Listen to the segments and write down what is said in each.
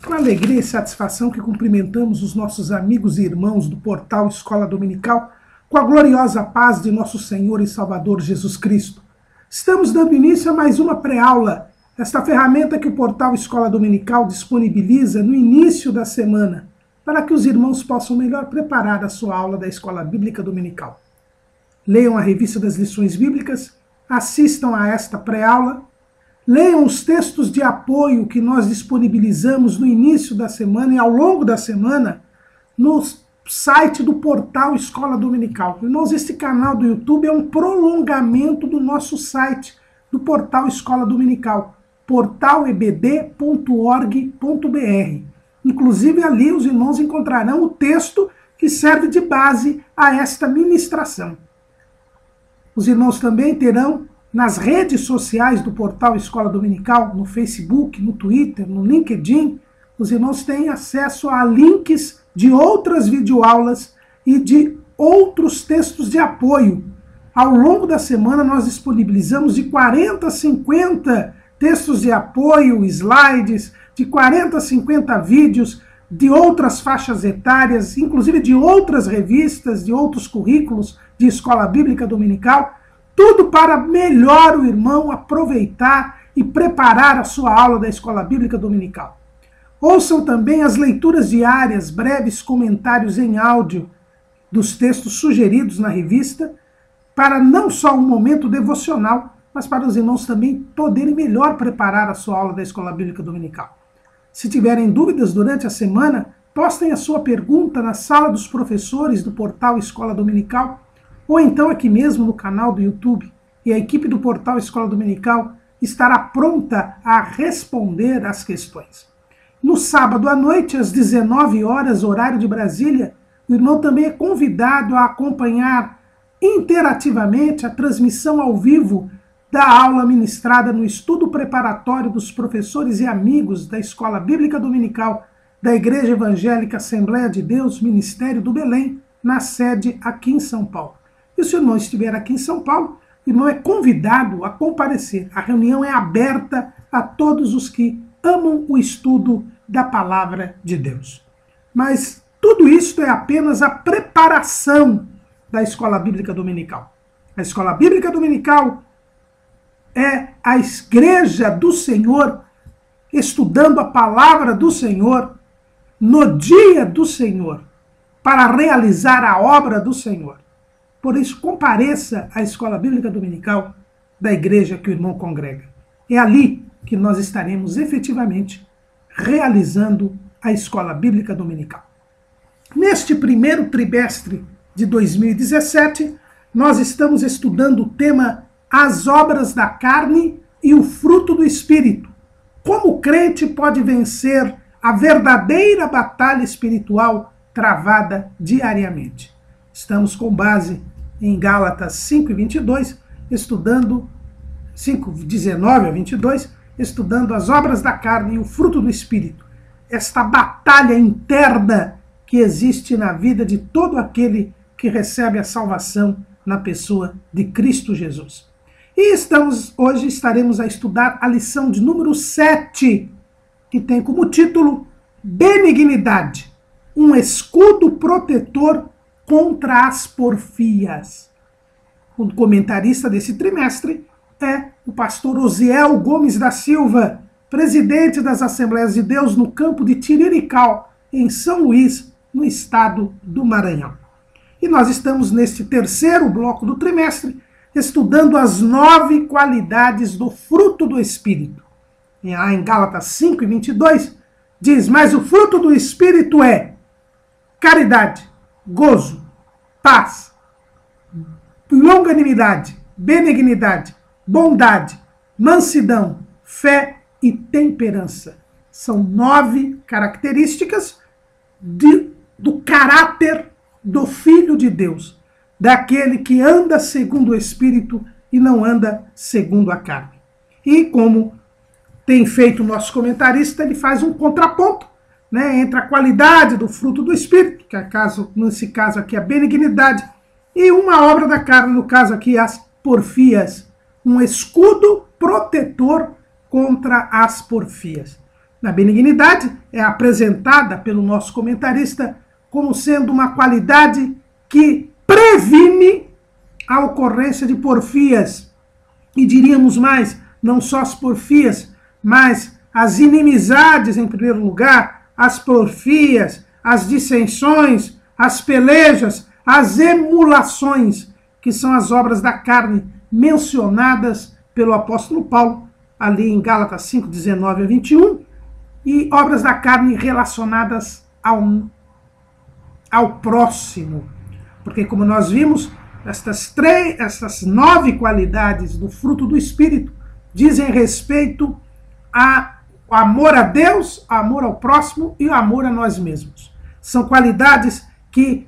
Com alegria e satisfação que cumprimentamos os nossos amigos e irmãos do portal Escola Dominical com a gloriosa paz de nosso Senhor e Salvador Jesus Cristo. Estamos dando início a mais uma pré-aula, esta ferramenta que o portal Escola Dominical disponibiliza no início da semana, para que os irmãos possam melhor preparar a sua aula da Escola Bíblica Dominical. Leiam a revista das lições bíblicas, assistam a esta pré-aula, leiam os textos de apoio que nós disponibilizamos no início da semana e ao longo da semana no site do portal Escola Dominical. Irmãos, este canal do YouTube é um prolongamento do nosso site, do portal Escola Dominical, portalebd.org.br. Inclusive ali os irmãos encontrarão o texto que serve de base a esta ministração. Os irmãos também terão nas redes sociais do portal Escola Dominical, no Facebook, no Twitter, no LinkedIn, os irmãos têm acesso a links de outras videoaulas e de outros textos de apoio. Ao longo da semana nós disponibilizamos de 40 a 50 textos de apoio, slides, de 40 a 50 vídeos de outras faixas etárias, inclusive de outras revistas, de outros currículos de Escola Bíblica Dominical, tudo para melhor o irmão aproveitar e preparar a sua aula da Escola Bíblica Dominical. Ouçam também as leituras diárias, breves comentários em áudio dos textos sugeridos na revista, para não só um momento devocional, mas para os irmãos também poderem melhor preparar a sua aula da Escola Bíblica Dominical. Se tiverem dúvidas durante a semana, postem a sua pergunta na sala dos professores do portal Escola Dominical, ou então aqui mesmo no canal do YouTube, e a equipe do portal Escola Dominical estará pronta a responder às questões. No sábado à noite, às 19 horas, horário de Brasília, o irmão também é convidado a acompanhar interativamente a transmissão ao vivo da aula ministrada no estudo preparatório dos professores e amigos da Escola Bíblica Dominical da Igreja Evangélica Assembleia de Deus, Ministério do Belém, na sede aqui em São Paulo. E se o irmão estiver aqui em São Paulo, o irmão é convidado a comparecer. A reunião é aberta a todos os que amam o estudo da Palavra de Deus. Mas tudo isso é apenas a preparação da Escola Bíblica Dominical. A Escola Bíblica Dominical é a igreja do Senhor, estudando a Palavra do Senhor, no dia do Senhor, para realizar a obra do Senhor. Por isso, compareça à Escola Bíblica Dominical da igreja que o irmão congrega. É ali que nós estaremos efetivamente realizando a Escola Bíblica Dominical. Neste primeiro trimestre de 2017, nós estamos estudando o tema As Obras da Carne e o Fruto do Espírito. Como o crente pode vencer a verdadeira batalha espiritual travada diariamente. Estamos com base em Gálatas 5:22, estudando 5:19 a 22, estudando as obras da carne e o fruto do Espírito. Esta batalha interna que existe na vida de todo aquele que recebe a salvação na pessoa de Cristo Jesus. E hoje estaremos a estudar a lição de número 7, que tem como título Benignidade, um escudo protetor contra as porfias. O comentarista desse trimestre é o pastor Osiel Gomes da Silva, presidente das Assembleias de Deus no campo de Tirirical, em São Luís, no estado do Maranhão. E nós estamos neste terceiro bloco do trimestre, estudando as 9 qualidades do fruto do Espírito. E lá em Gálatas 5:22, diz, mas o fruto do Espírito é caridade, gozo, paz, longanimidade, benignidade, bondade, mansidão, fé e temperança. São 9 características do caráter do Filho de Deus, daquele que anda segundo o Espírito e não anda segundo a carne. E como tem feito o nosso comentarista, ele faz um contraponto, né, entre a qualidade do fruto do Espírito, que é nesse caso aqui a benignidade, e uma obra da carne, no caso aqui as porfias, um escudo protetor contra as porfias. A benignidade é apresentada pelo nosso comentarista como sendo uma qualidade que previne a ocorrência de porfias. E diríamos mais, não só as porfias, mas as inimizades em primeiro lugar, as porfias, as dissensões, as pelejas, as emulações, que são as obras da carne mencionadas pelo apóstolo Paulo, ali em Gálatas 5, 19 a 21, e obras da carne relacionadas ao próximo. Porque, como nós vimos, estas 9 qualidades do fruto do Espírito dizem respeito ao amor a Deus, ao amor ao próximo e ao amor a nós mesmos. São qualidades que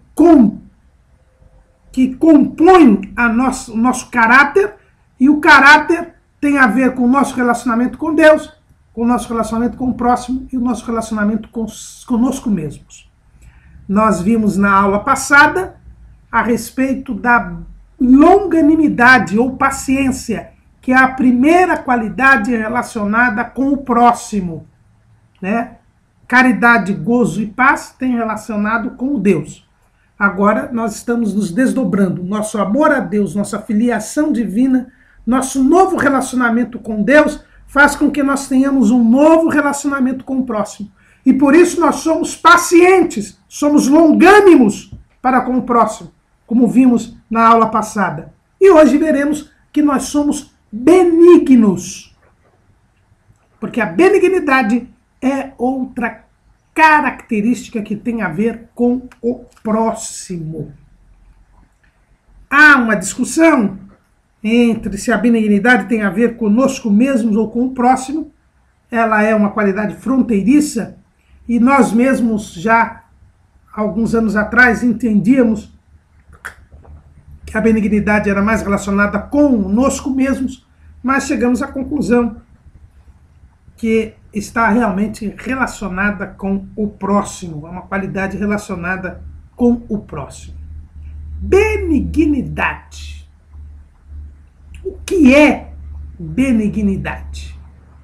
compõem o nosso caráter, e o caráter tem a ver com o nosso relacionamento com Deus, com o nosso relacionamento com o próximo e o nosso relacionamento conosco mesmos. Nós vimos na aula passada a respeito da longanimidade ou paciência, que é a primeira qualidade relacionada com o próximo, né? Caridade, gozo e paz tem relacionado com o Deus. Agora nós estamos nos desdobrando. Nosso amor a Deus, nossa filiação divina, nosso novo relacionamento com Deus faz com que nós tenhamos um novo relacionamento com o próximo. E por isso nós somos pacientes, somos longânimos para com o próximo, como vimos na aula passada. E hoje veremos que nós somos benignos. Porque a benignidade é outra característica que tem a ver com o próximo. Há uma discussão entre se a benignidade tem a ver conosco mesmos ou com o próximo. Ela é uma qualidade fronteiriça e nós mesmos já, alguns anos atrás, entendíamos que a benignidade era mais relacionada conosco mesmos, mas chegamos à conclusão que está realmente relacionada com o próximo, é uma qualidade relacionada com o próximo. Benignidade. O que é benignidade?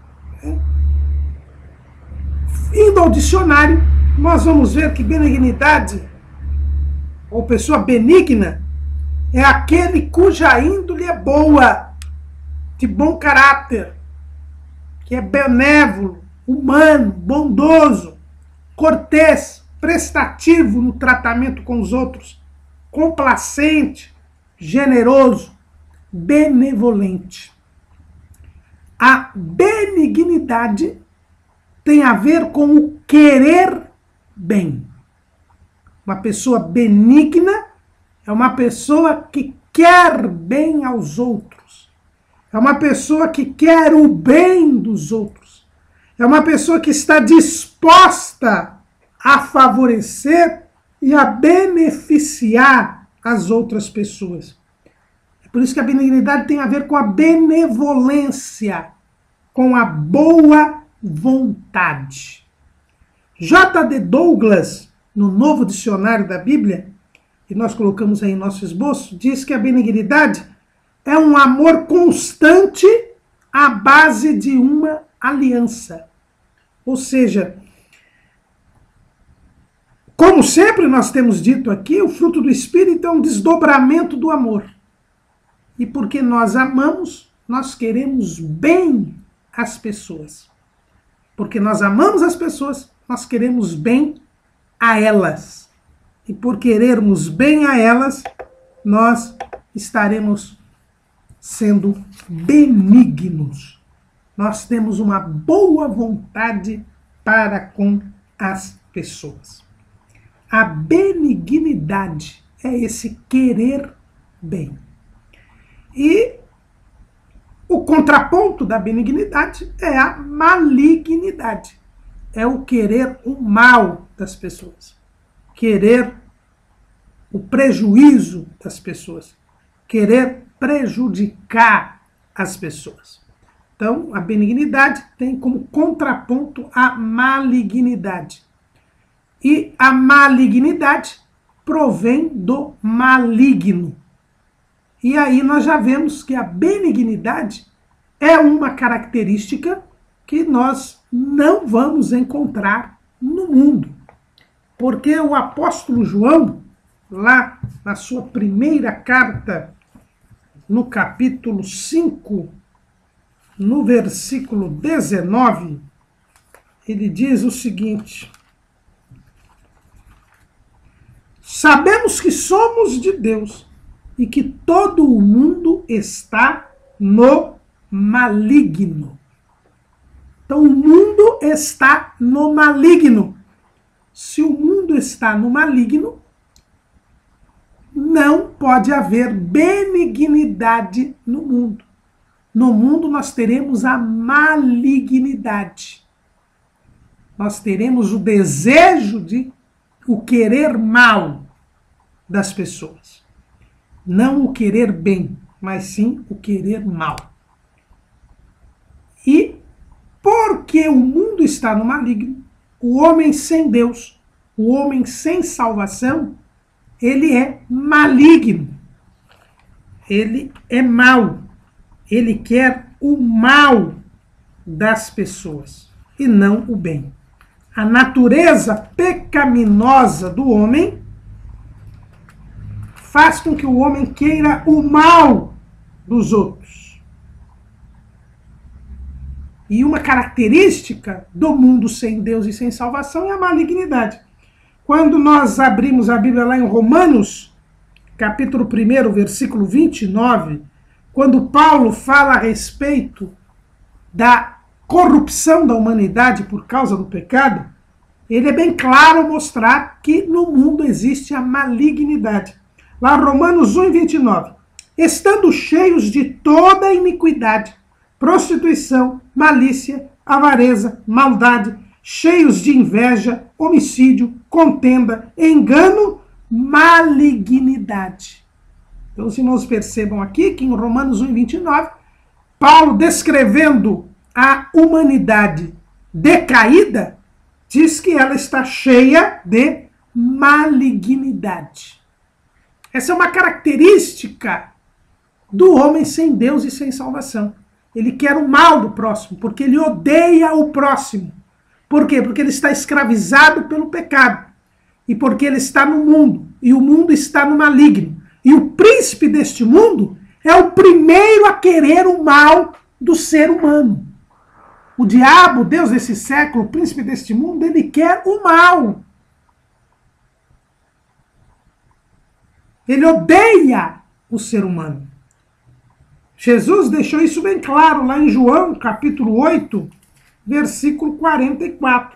Indo ao dicionário, nós vamos ver que benignidade, ou pessoa benigna, é aquele cuja índole é boa, de bom caráter, que é benévolo, humano, bondoso, cortês, prestativo no tratamento com os outros, complacente, generoso, benevolente. A benignidade tem a ver com o querer bem. Uma pessoa benigna é uma pessoa que quer bem aos outros. É uma pessoa que quer o bem dos outros. É uma pessoa que está disposta a favorecer e a beneficiar as outras pessoas. É por isso que a benignidade tem a ver com a benevolência, com a boa vontade. J.D. Douglas, no Novo Dicionário da Bíblia, que nós colocamos aí em nosso esboço, diz que a benignidade é um amor constante à base de uma aliança. Ou seja, como sempre nós temos dito aqui, o fruto do Espírito é um desdobramento do amor. E porque nós amamos, nós queremos bem às pessoas. Porque nós amamos as pessoas, nós queremos bem a elas. E por querermos bem a elas, nós estaremos sendo benignos. Nós temos uma boa vontade para com as pessoas. A benignidade é esse querer bem. E o contraponto da benignidade é a malignidade. É o querer o mal das pessoas. Querer o prejuízo das pessoas. Querer prejudicar as pessoas. Então, a benignidade tem como contraponto a malignidade. E a malignidade provém do maligno. E aí nós já vemos que a benignidade é uma característica que nós não vamos encontrar no mundo. Porque o apóstolo João, lá na sua primeira carta, no capítulo 5, no versículo 19, ele diz o seguinte: sabemos que somos de Deus e que todo o mundo está no maligno. Então, o mundo está no maligno. Se o mundo está no maligno, não pode haver benignidade no mundo. No mundo nós teremos a malignidade. Nós teremos o desejo de o querer mal das pessoas. Não o querer bem, mas sim o querer mal. E porque o mundo está no maligno, o homem sem Deus, o homem sem salvação, ele é maligno. Ele é mau. Ele quer o mal das pessoas e não o bem. A natureza pecaminosa do homem faz com que o homem queira o mal dos outros. E uma característica do mundo sem Deus e sem salvação é a malignidade. Quando nós abrimos a Bíblia lá em Romanos, capítulo 1, versículo 29, quando Paulo fala a respeito da corrupção da humanidade por causa do pecado, ele é bem claro mostrar que no mundo existe a malignidade. Lá Romanos 1, 29. Estando cheios de toda iniquidade, prostituição, malícia, avareza, maldade, cheios de inveja, homicídio, contenda, engano, malignidade. Então, os irmãos percebam aqui que em Romanos 1, 29, Paulo, descrevendo a humanidade decaída, diz que ela está cheia de malignidade. Essa é uma característica do homem sem Deus e sem salvação. Ele quer o mal do próximo, porque ele odeia o próximo. Por quê? Porque ele está escravizado pelo pecado. E porque ele está no mundo, e o mundo está no maligno. E o príncipe deste mundo é o primeiro a querer o mal do ser humano. O diabo, Deus desse século, o príncipe deste mundo, ele quer o mal. Ele odeia o ser humano. Jesus deixou isso bem claro lá em João, capítulo 8, versículo 44.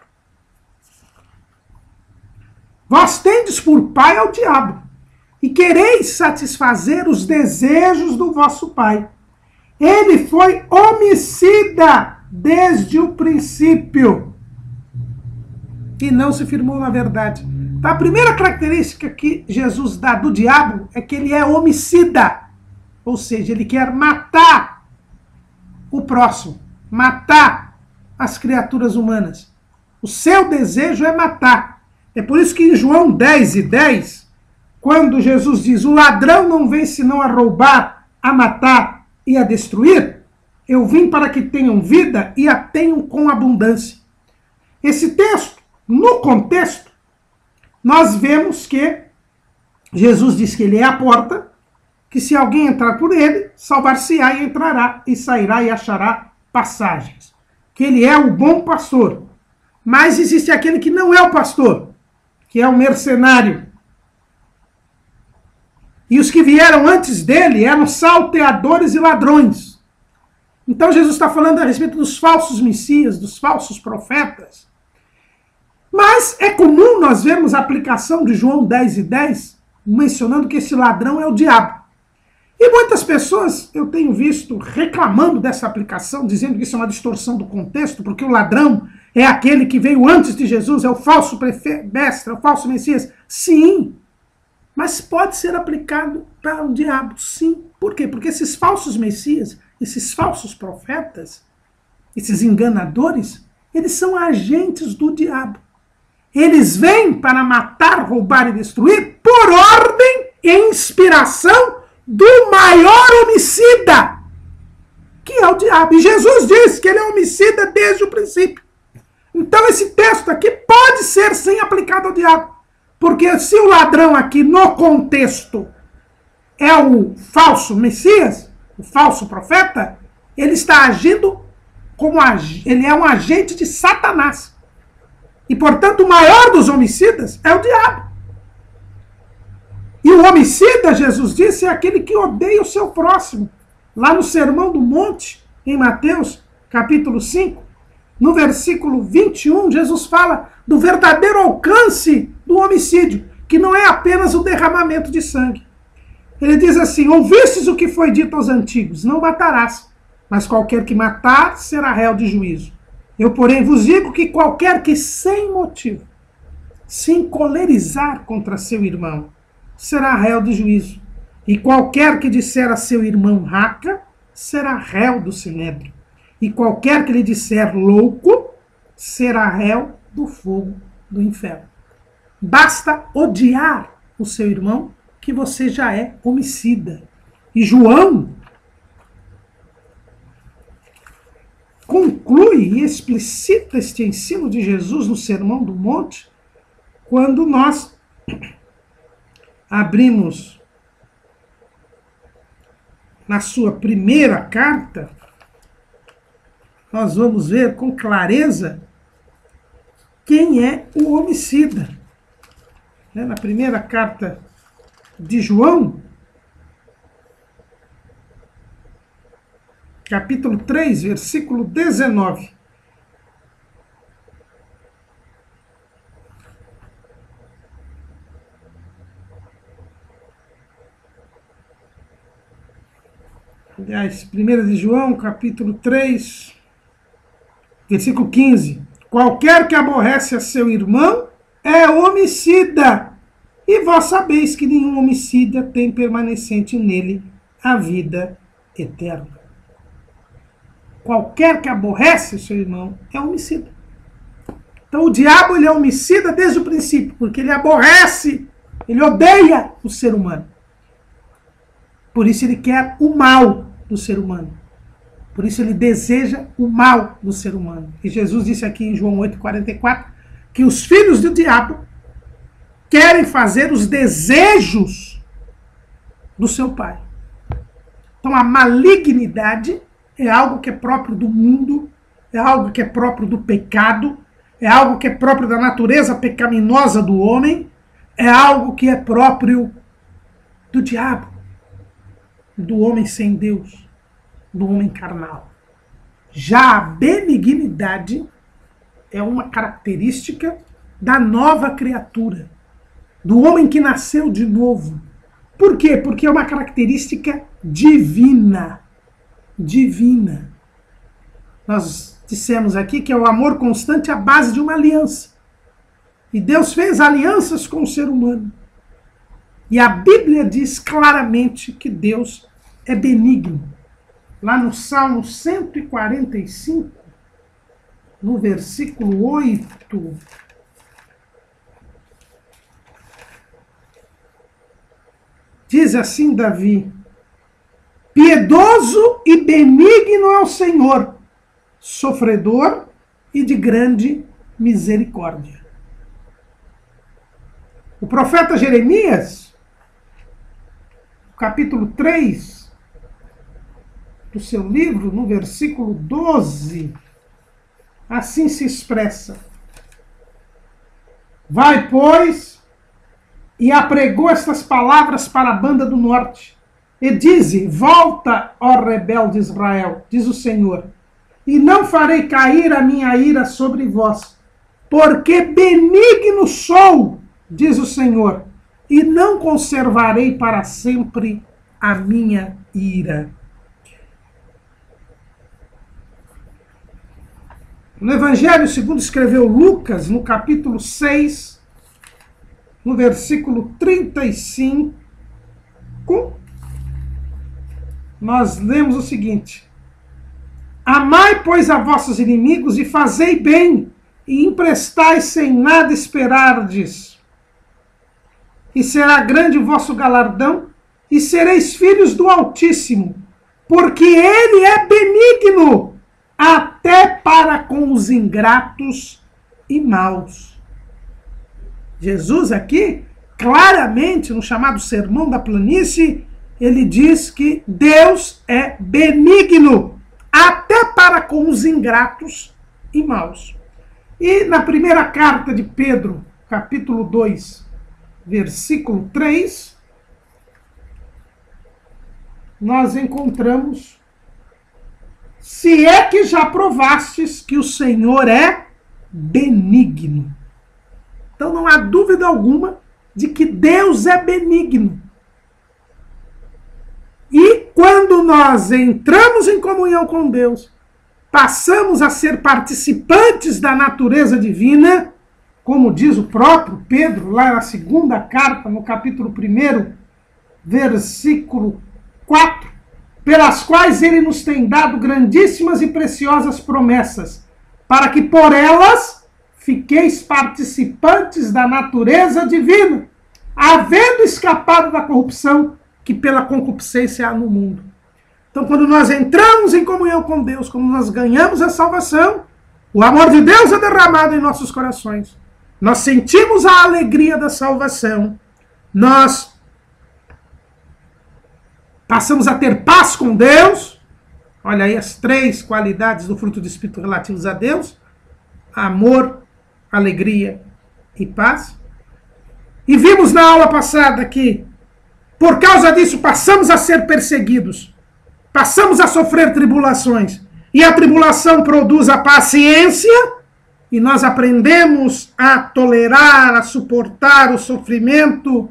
Vós tendes por pai ao diabo, e quereis satisfazer os desejos do vosso pai. Ele foi homicida desde o princípio, e não se firmou na verdade. Então, a primeira característica que Jesus dá do diabo é que ele é homicida. Ou seja, ele quer matar o próximo, matar as criaturas humanas. O seu desejo é matar. É por isso que em João 10:10, quando Jesus diz, o ladrão não vem senão a roubar, a matar e a destruir, eu vim para que tenham vida e a tenham com abundância. Esse texto, no contexto, nós vemos que Jesus diz que ele é a porta, que se alguém entrar por ele, salvar-se-á e entrará, e sairá e achará passagens. Que ele é o bom pastor. Mas existe aquele que não é o pastor, que é o mercenário. E os que vieram antes dele eram salteadores e ladrões. Então Jesus está falando a respeito dos falsos messias, dos falsos profetas. Mas é comum nós vermos a aplicação de João 10:10, mencionando que esse ladrão é o diabo. E muitas pessoas eu tenho visto reclamando dessa aplicação, dizendo que isso é uma distorção do contexto, porque o ladrão é aquele que veio antes de Jesus, é o falso mestre, é o falso Messias. Sim, mas pode ser aplicado para o diabo, sim. Por quê? Porque esses falsos Messias, esses falsos profetas, esses enganadores, eles são agentes do diabo. Eles vêm para matar, roubar e destruir por ordem e inspiração do maior homicida. que é o diabo. E Jesus disse que ele é homicida desde o princípio. Então esse texto aqui pode ser sim aplicado ao diabo. Porque se o ladrão aqui no contexto é o falso Messias, o falso profeta, ele está agindo como ele é um agente de Satanás. E portanto o maior dos homicidas é o diabo. E o homicida, Jesus disse, é aquele que odeia o seu próximo. Lá no Sermão do Monte, em Mateus, capítulo 5, no versículo 21, Jesus fala do verdadeiro alcance do homicídio, que não é apenas o derramamento de sangue. Ele diz assim: ouvistes o que foi dito aos antigos, não matarás, mas qualquer que matar será réu de juízo. Eu, porém, vos digo que qualquer que sem motivo se encolerizar contra seu irmão, será réu de juízo. E qualquer que disser a seu irmão raca, será réu do sinédrio. E qualquer que lhe disser louco, será réu do fogo do inferno. Basta odiar o seu irmão que você já é homicida. E João conclui e explicita este ensino de Jesus no Sermão do Monte quando nós abrimos na sua primeira carta, nós vamos ver com clareza quem é o homicida. Na primeira carta de João, capítulo 3, versículo 19. Aliás, 1 de João, capítulo 3, versículo 15. Qualquer que aborrece a seu irmão é homicida, e vós sabeis que nenhum homicida tem permanecente nele a vida eterna. Qualquer que aborrece o seu irmão é homicida. Então o diabo ele é homicida desde o princípio, porque ele aborrece, ele odeia o ser humano. Por isso ele quer o mal do ser humano. Por isso ele deseja o mal do ser humano. E Jesus disse aqui em João 8,44 que os filhos do diabo querem fazer os desejos do seu pai. Então a malignidade é algo que é próprio do mundo, é algo que é próprio do pecado, é algo que é próprio da natureza pecaminosa do homem, é algo que é próprio do diabo, do homem sem Deus, do homem carnal. Já a benignidade é uma característica da nova criatura, do homem que nasceu de novo. Por quê? Porque é uma característica divina. Divina. Nós dissemos aqui que é o amor constante à base de uma aliança. E Deus fez alianças com o ser humano. E a Bíblia diz claramente que Deus é benigno. Lá no Salmo 145, no versículo 8, diz assim Davi: piedoso e benigno é o Senhor, sofredor e de grande misericórdia. O profeta Jeremias, capítulo 3 do seu livro, no versículo 12, assim se expressa: vai, pois, e apregou estas palavras para a banda do norte, e dize: volta, ó rebelde Israel, diz o Senhor, e não farei cair a minha ira sobre vós, porque benigno sou, diz o Senhor, e não conservarei para sempre a minha ira. No Evangelho segundo escreveu Lucas, no capítulo 6, no versículo 35, nós lemos o seguinte: amai, pois, a vossos inimigos e fazei bem, e emprestai sem nada esperardes. E será grande o vosso galardão, e sereis filhos do Altíssimo, porque ele é benigno até para com os ingratos e maus. Jesus aqui, claramente, no chamado Sermão da Planície, ele diz que Deus é benigno até para com os ingratos e maus. E na primeira carta de Pedro, capítulo 2, versículo 3, nós encontramos: se é que já provastes que o Senhor é benigno. Então não há dúvida alguma de que Deus é benigno. E quando nós entramos em comunhão com Deus, passamos a ser participantes da natureza divina, como diz o próprio Pedro, lá na segunda carta, no capítulo 1, versículo 4, pelas quais ele nos tem dado grandíssimas e preciosas promessas, para que por elas fiqueis participantes da natureza divina, havendo escapado da corrupção que pela concupiscência há no mundo. Então, quando nós entramos em comunhão com Deus, quando nós ganhamos a salvação, o amor de Deus é derramado em nossos corações. Nós sentimos a alegria da salvação. Nós passamos a ter paz com Deus. Olha aí as 3 qualidades do fruto do Espírito relativos a Deus: amor, alegria e paz. E vimos na aula passada que, por causa disso, passamos a ser perseguidos, passamos a sofrer tribulações, e a tribulação produz a paciência, e nós aprendemos a tolerar, a suportar o sofrimento,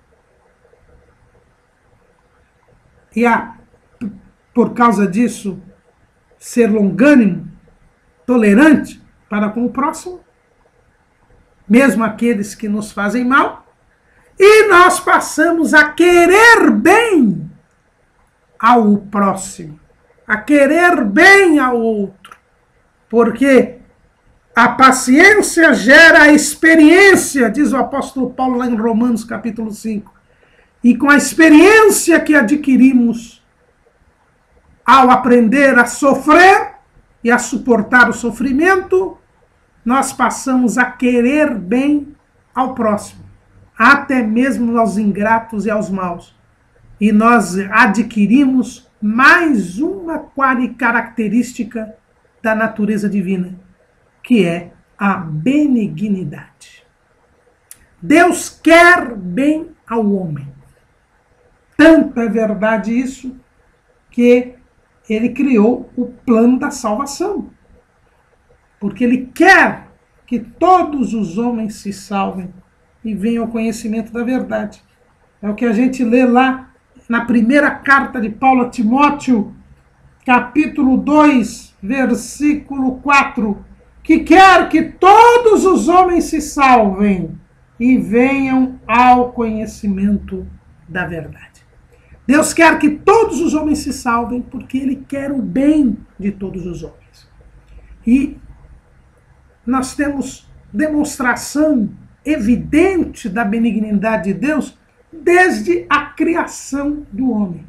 e por causa disso, ser longânimo, tolerante para com o próximo, mesmo aqueles que nos fazem mal. E nós passamos a querer bem ao próximo, a querer bem ao outro, porque a paciência gera a experiência, diz o apóstolo Paulo lá em Romanos capítulo 5. E com a experiência que adquirimos ao aprender a sofrer e a suportar o sofrimento, nós passamos a querer bem ao próximo, até mesmo aos ingratos e aos maus. E nós adquirimos mais uma característica da natureza divina, que é a benignidade. Deus quer bem ao homem. Tanto é verdade isso que ele criou o plano da salvação. Porque ele quer que todos os homens se salvem e venham ao conhecimento da verdade. É o que a gente lê lá na primeira carta de Paulo a Timóteo, capítulo 2, versículo 4, que quer que todos os homens se salvem e venham ao conhecimento da verdade. Deus quer que todos os homens se salvem porque ele quer o bem de todos os homens. E nós temos demonstração evidente da benignidade de Deus desde a criação do homem.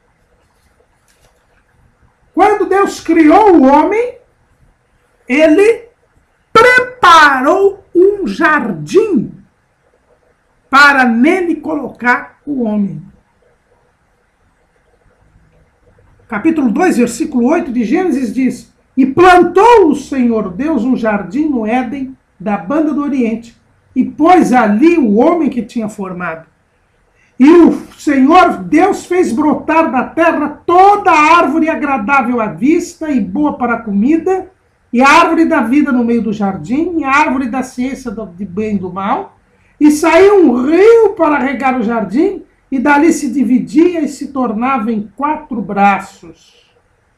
Quando Deus criou o homem, ele preparou um jardim para nele colocar o homem. Capítulo 2, versículo 8 de Gênesis diz: e plantou o Senhor Deus um jardim no Éden da banda do Oriente, e pôs ali o homem que tinha formado. E o Senhor Deus fez brotar da terra toda a árvore agradável à vista e boa para a comida, e a árvore da vida no meio do jardim, e a árvore da ciência do bem e do mal, e saiu um rio para regar o jardim, e dali se dividia e se tornava em 4 braços.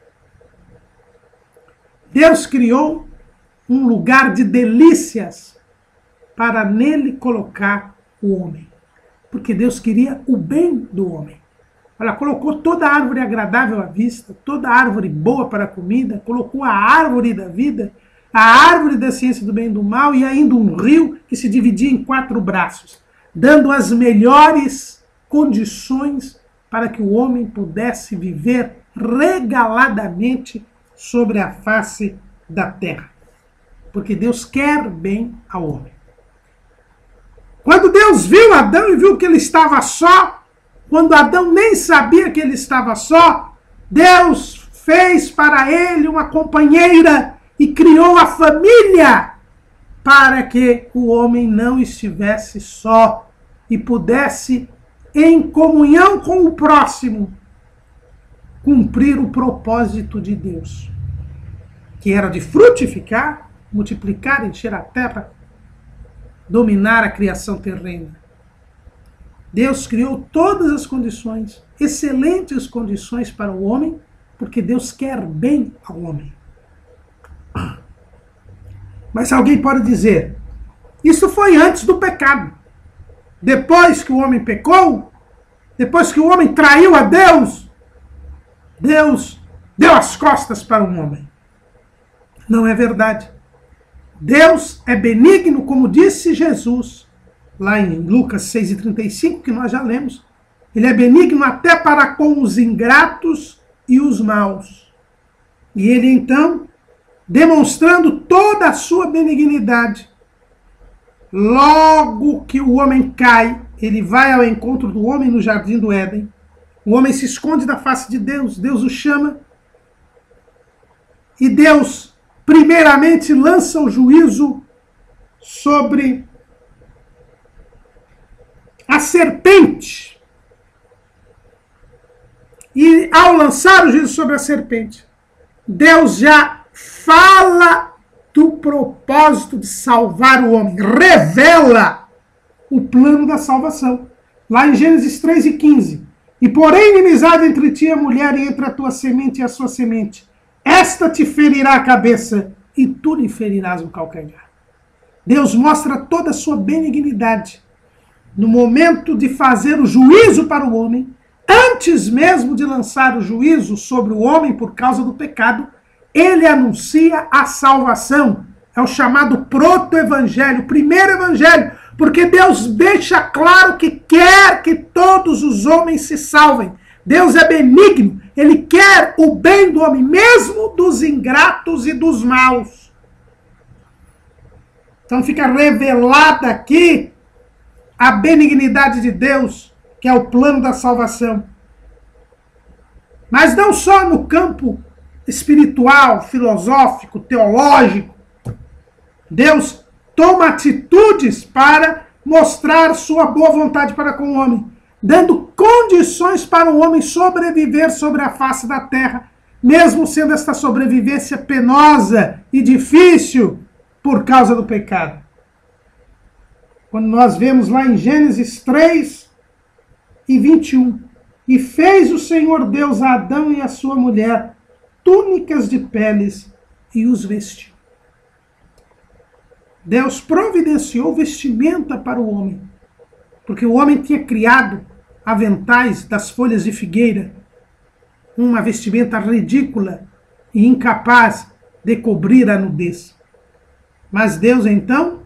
Deus criou um lugar de delícias para nele colocar o homem. Porque Deus queria o bem do homem. Ela colocou toda a árvore agradável à vista, toda a árvore boa para a comida, colocou a árvore da vida, a árvore da ciência do bem e do mal, e ainda um rio que se dividia em 4 braços, dando as melhores condições para que o homem pudesse viver regaladamente sobre a face da terra. Porque Deus quer bem ao homem. Quando Deus viu Adão e viu que ele estava só, quando Adão nem sabia que ele estava só, Deus fez para ele uma companheira e criou a família para que o homem não estivesse só e pudesse, em comunhão com o próximo, cumprir o propósito de Deus, que era de frutificar, multiplicar, encher a terra, dominar a criação terrena. Deus criou todas as condições, excelentes condições para o homem, porque Deus quer bem ao homem. Mas alguém pode dizer, isso foi antes do pecado. Depois que o homem pecou, depois que o homem traiu a Deus, Deus deu as costas para o homem. Não é verdade. Deus é benigno, como disse Jesus, lá em Lucas 6,35, que nós já lemos. Ele é benigno até para com os ingratos e os maus. E ele, então, demonstrando toda a sua benignidade, logo que o homem cai, ele vai ao encontro do homem no jardim do Éden. O homem se esconde da face de Deus, Deus o chama. E Deus, primeiramente, lança o juízo sobre a serpente. E ao lançar o juízo sobre a serpente, Deus já fala do propósito de salvar o homem, revela o plano da salvação. Lá em Gênesis 3:15. E porém inimizade entre ti e a mulher, e entre a tua semente e a sua semente. Esta te ferirá a cabeça, e tu lhe ferirás o calcanhar. Deus mostra toda a sua benignidade no momento de fazer o juízo para o homem, antes mesmo de lançar o juízo sobre o homem por causa do pecado. Ele anuncia a salvação. É o chamado proto-evangelho, o primeiro evangelho, porque Deus deixa claro que quer que todos os homens se salvem. Deus é benigno, ele quer o bem do homem, mesmo dos ingratos e dos maus. Então fica revelada aqui a benignidade de Deus, que é o plano da salvação. Mas não só no campo espiritual, filosófico, teológico. Deus toma atitudes para mostrar sua boa vontade para com o homem, dando condições para o homem sobreviver sobre a face da terra, mesmo sendo esta sobrevivência penosa e difícil por causa do pecado. Quando nós vemos lá em Gênesis 3:21, e fez o Senhor Deus a Adão e a sua mulher túnicas de peles e os vestiu. Deus providenciou vestimenta para o homem, porque o homem tinha criado aventais das folhas de figueira, uma vestimenta ridícula e incapaz de cobrir a nudez. Mas Deus, então,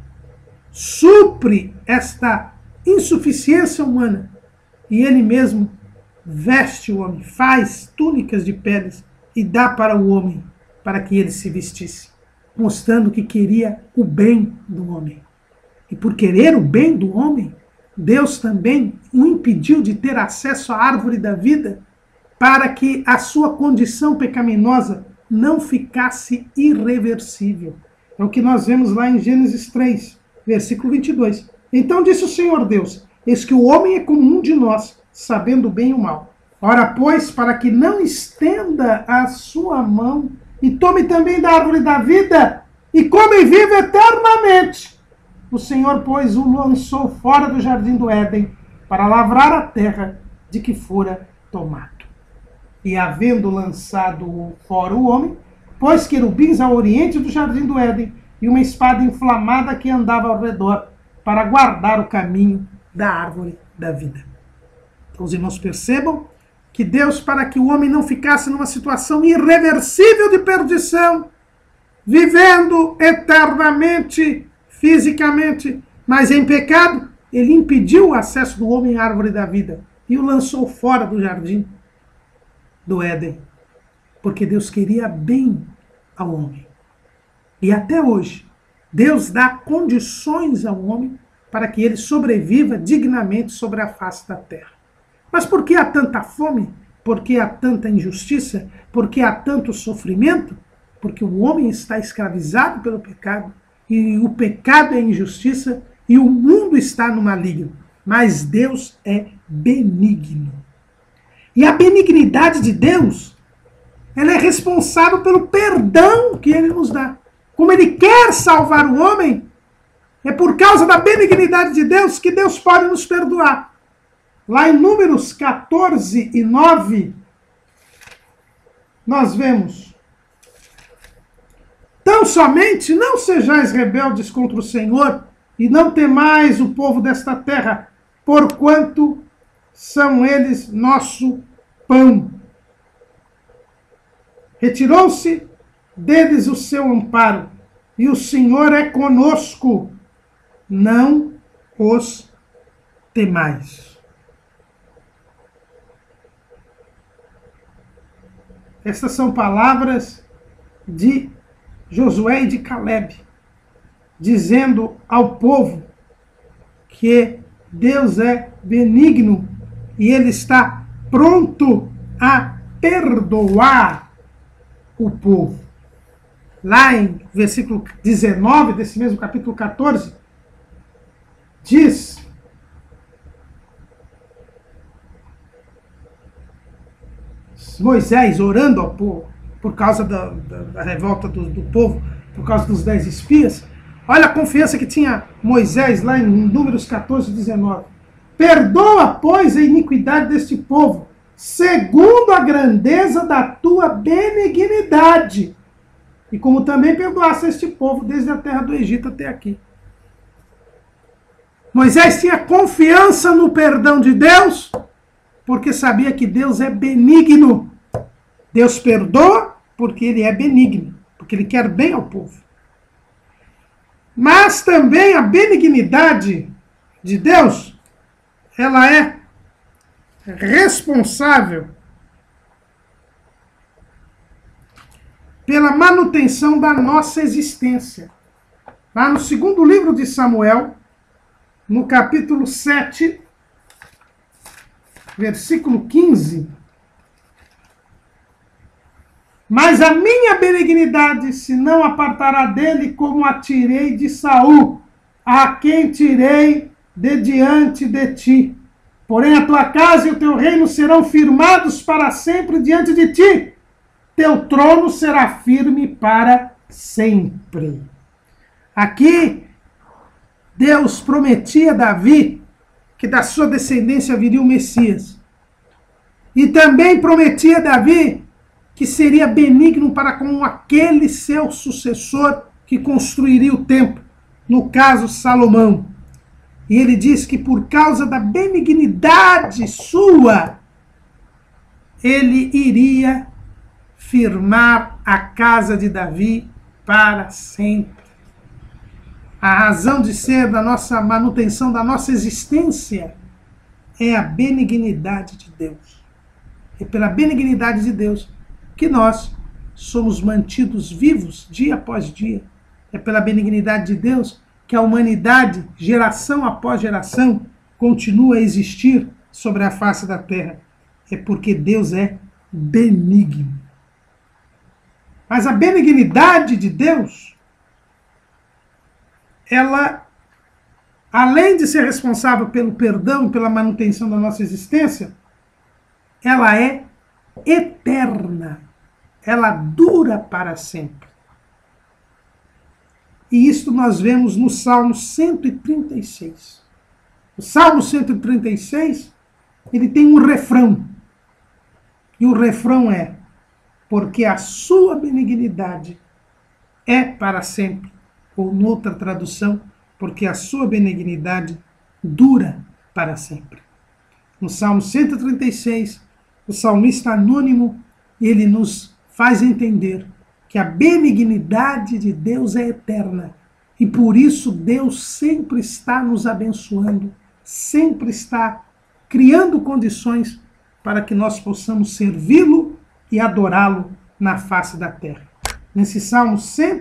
supre esta insuficiência humana e ele mesmo veste o homem, faz túnicas de peles e dá para o homem, para que ele se vestisse, mostrando que queria o bem do homem. E por querer o bem do homem, Deus também o impediu de ter acesso à árvore da vida, para que a sua condição pecaminosa não ficasse irreversível. É o que nós vemos lá em Gênesis 3, versículo 22. Então disse o Senhor Deus, eis que o homem é como um de nós, sabendo o bem e o mal. Ora, pois, para que não estenda a sua mão e tome também da árvore da vida e coma e viva eternamente. O Senhor, pois, o lançou fora do jardim do Éden para lavrar a terra de que fora tomado. E havendo lançado fora o homem, pôs querubins ao oriente do jardim do Éden e uma espada inflamada que andava ao redor para guardar o caminho da árvore da vida. Então os irmãos percebam que Deus, para que o homem não ficasse numa situação irreversível de perdição, vivendo eternamente, fisicamente, mas em pecado, ele impediu o acesso do homem à árvore da vida e o lançou fora do jardim. do Éden, porque Deus queria bem ao homem. E até hoje, Deus dá condições ao homem para que ele sobreviva dignamente sobre a face da terra. Mas por que há tanta fome? Por que há tanta injustiça? Por que há tanto sofrimento? Porque o homem está escravizado pelo pecado, e o pecado é injustiça, e o mundo está no maligno. Mas Deus é benigno. E a benignidade de Deus, ela é responsável pelo perdão que ele nos dá. Como ele quer salvar o homem, é por causa da benignidade de Deus que Deus pode nos perdoar. Lá em Números 14 e 9, nós vemos: tão somente não sejais rebeldes contra o Senhor, e não temais o povo desta terra, porquanto são eles nosso pão. Retirou-se deles o seu amparo, e o Senhor é conosco, não os temais. Estas são palavras de Josué e de Caleb, dizendo ao povo que Deus é benigno e ele está pronto a perdoar o povo. Lá em versículo 19 desse mesmo capítulo 14, diz: Moisés orando ao povo, por causa da revolta do povo, por causa dos 10 espias. Olha a confiança que tinha Moisés lá em Números 14, 19. Perdoa, pois, a iniquidade deste povo, segundo a grandeza da tua benignidade, e como também perdoasse este povo desde a terra do Egito até aqui. Moisés tinha confiança no perdão de Deus, porque sabia que Deus é benigno. Deus perdoa porque ele é benigno, porque ele quer bem ao povo. Mas também a benignidade de Deus, ela é responsável pela manutenção da nossa existência. Lá no segundo livro de Samuel, no capítulo 7, versículo 15. Mas a minha benignidade se não apartará dele, como a tirei de Saul, a quem tirei de diante de ti. Porém a tua casa e o teu reino serão firmados para sempre diante de ti. Teu trono será firme para sempre. Aqui, Deus prometia a Davi que da sua descendência viria o Messias. E também prometia a Davi que seria benigno para com aquele seu sucessor que construiria o templo, no caso Salomão. E ele diz que por causa da benignidade sua, ele iria firmar a casa de Davi para sempre. A razão de ser da nossa manutenção, da nossa existência, é a benignidade de Deus. É pela benignidade de Deus que nós somos mantidos vivos dia após dia. É pela benignidade de Deus que a humanidade, geração após geração, continua a existir sobre a face da terra. É porque Deus é benigno. Mas a benignidade de Deus, ela, além de ser responsável pelo perdão e pela manutenção da nossa existência, ela é eterna. Ela dura para sempre. E isto nós vemos no Salmo 136. O Salmo 136, ele tem um refrão. E o refrão é: porque a sua benignidade é para sempre. Ou, noutra tradução, porque a sua benignidade dura para sempre. No Salmo 136, o salmista anônimo, ele nos faz entender que a benignidade de Deus é eterna. E por isso Deus sempre está nos abençoando, sempre está criando condições para que nós possamos servi-lo e adorá-lo na face da terra. Nesse Salmo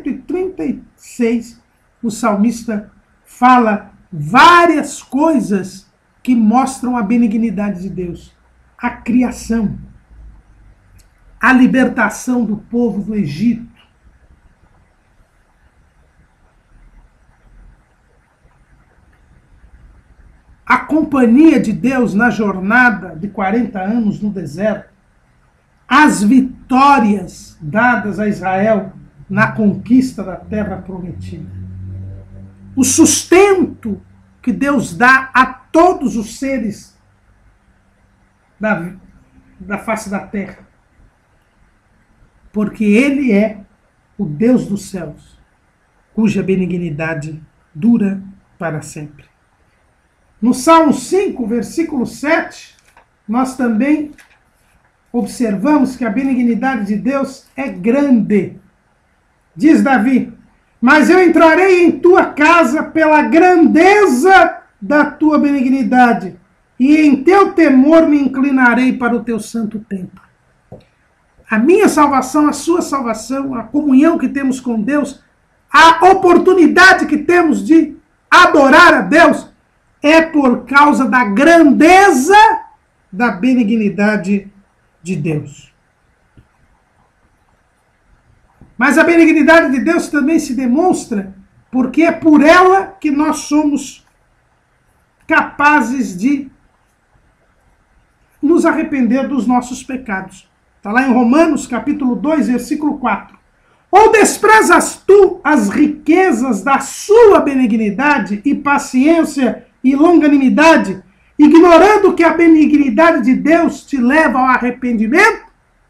136, o salmista fala várias coisas que mostram a benignidade de Deus. A criação, a libertação do povo do Egito, a companhia de Deus na jornada de 40 anos no deserto, as vitórias dadas a Israel na conquista da terra prometida, o sustento que Deus dá a todos os seres da face da terra, porque Ele é o Deus dos céus, cuja benignidade dura para sempre. No Salmo 5, versículo 7, nós também observamos que a benignidade de Deus é grande. Diz Davi: mas eu entrarei em tua casa pela grandeza da tua benignidade, e em teu temor me inclinarei para o teu santo templo. A minha salvação, a sua salvação, a comunhão que temos com Deus, a oportunidade que temos de adorar a Deus, é por causa da grandeza da benignidade de Deus. Mas a benignidade de Deus também se demonstra porque é por ela que nós somos capazes de nos arrepender dos nossos pecados. Está lá em Romanos, capítulo 2, versículo 4. Ou desprezas tu as riquezas da sua benignidade e paciência e longanimidade, ignorando que a benignidade de Deus te leva ao arrependimento?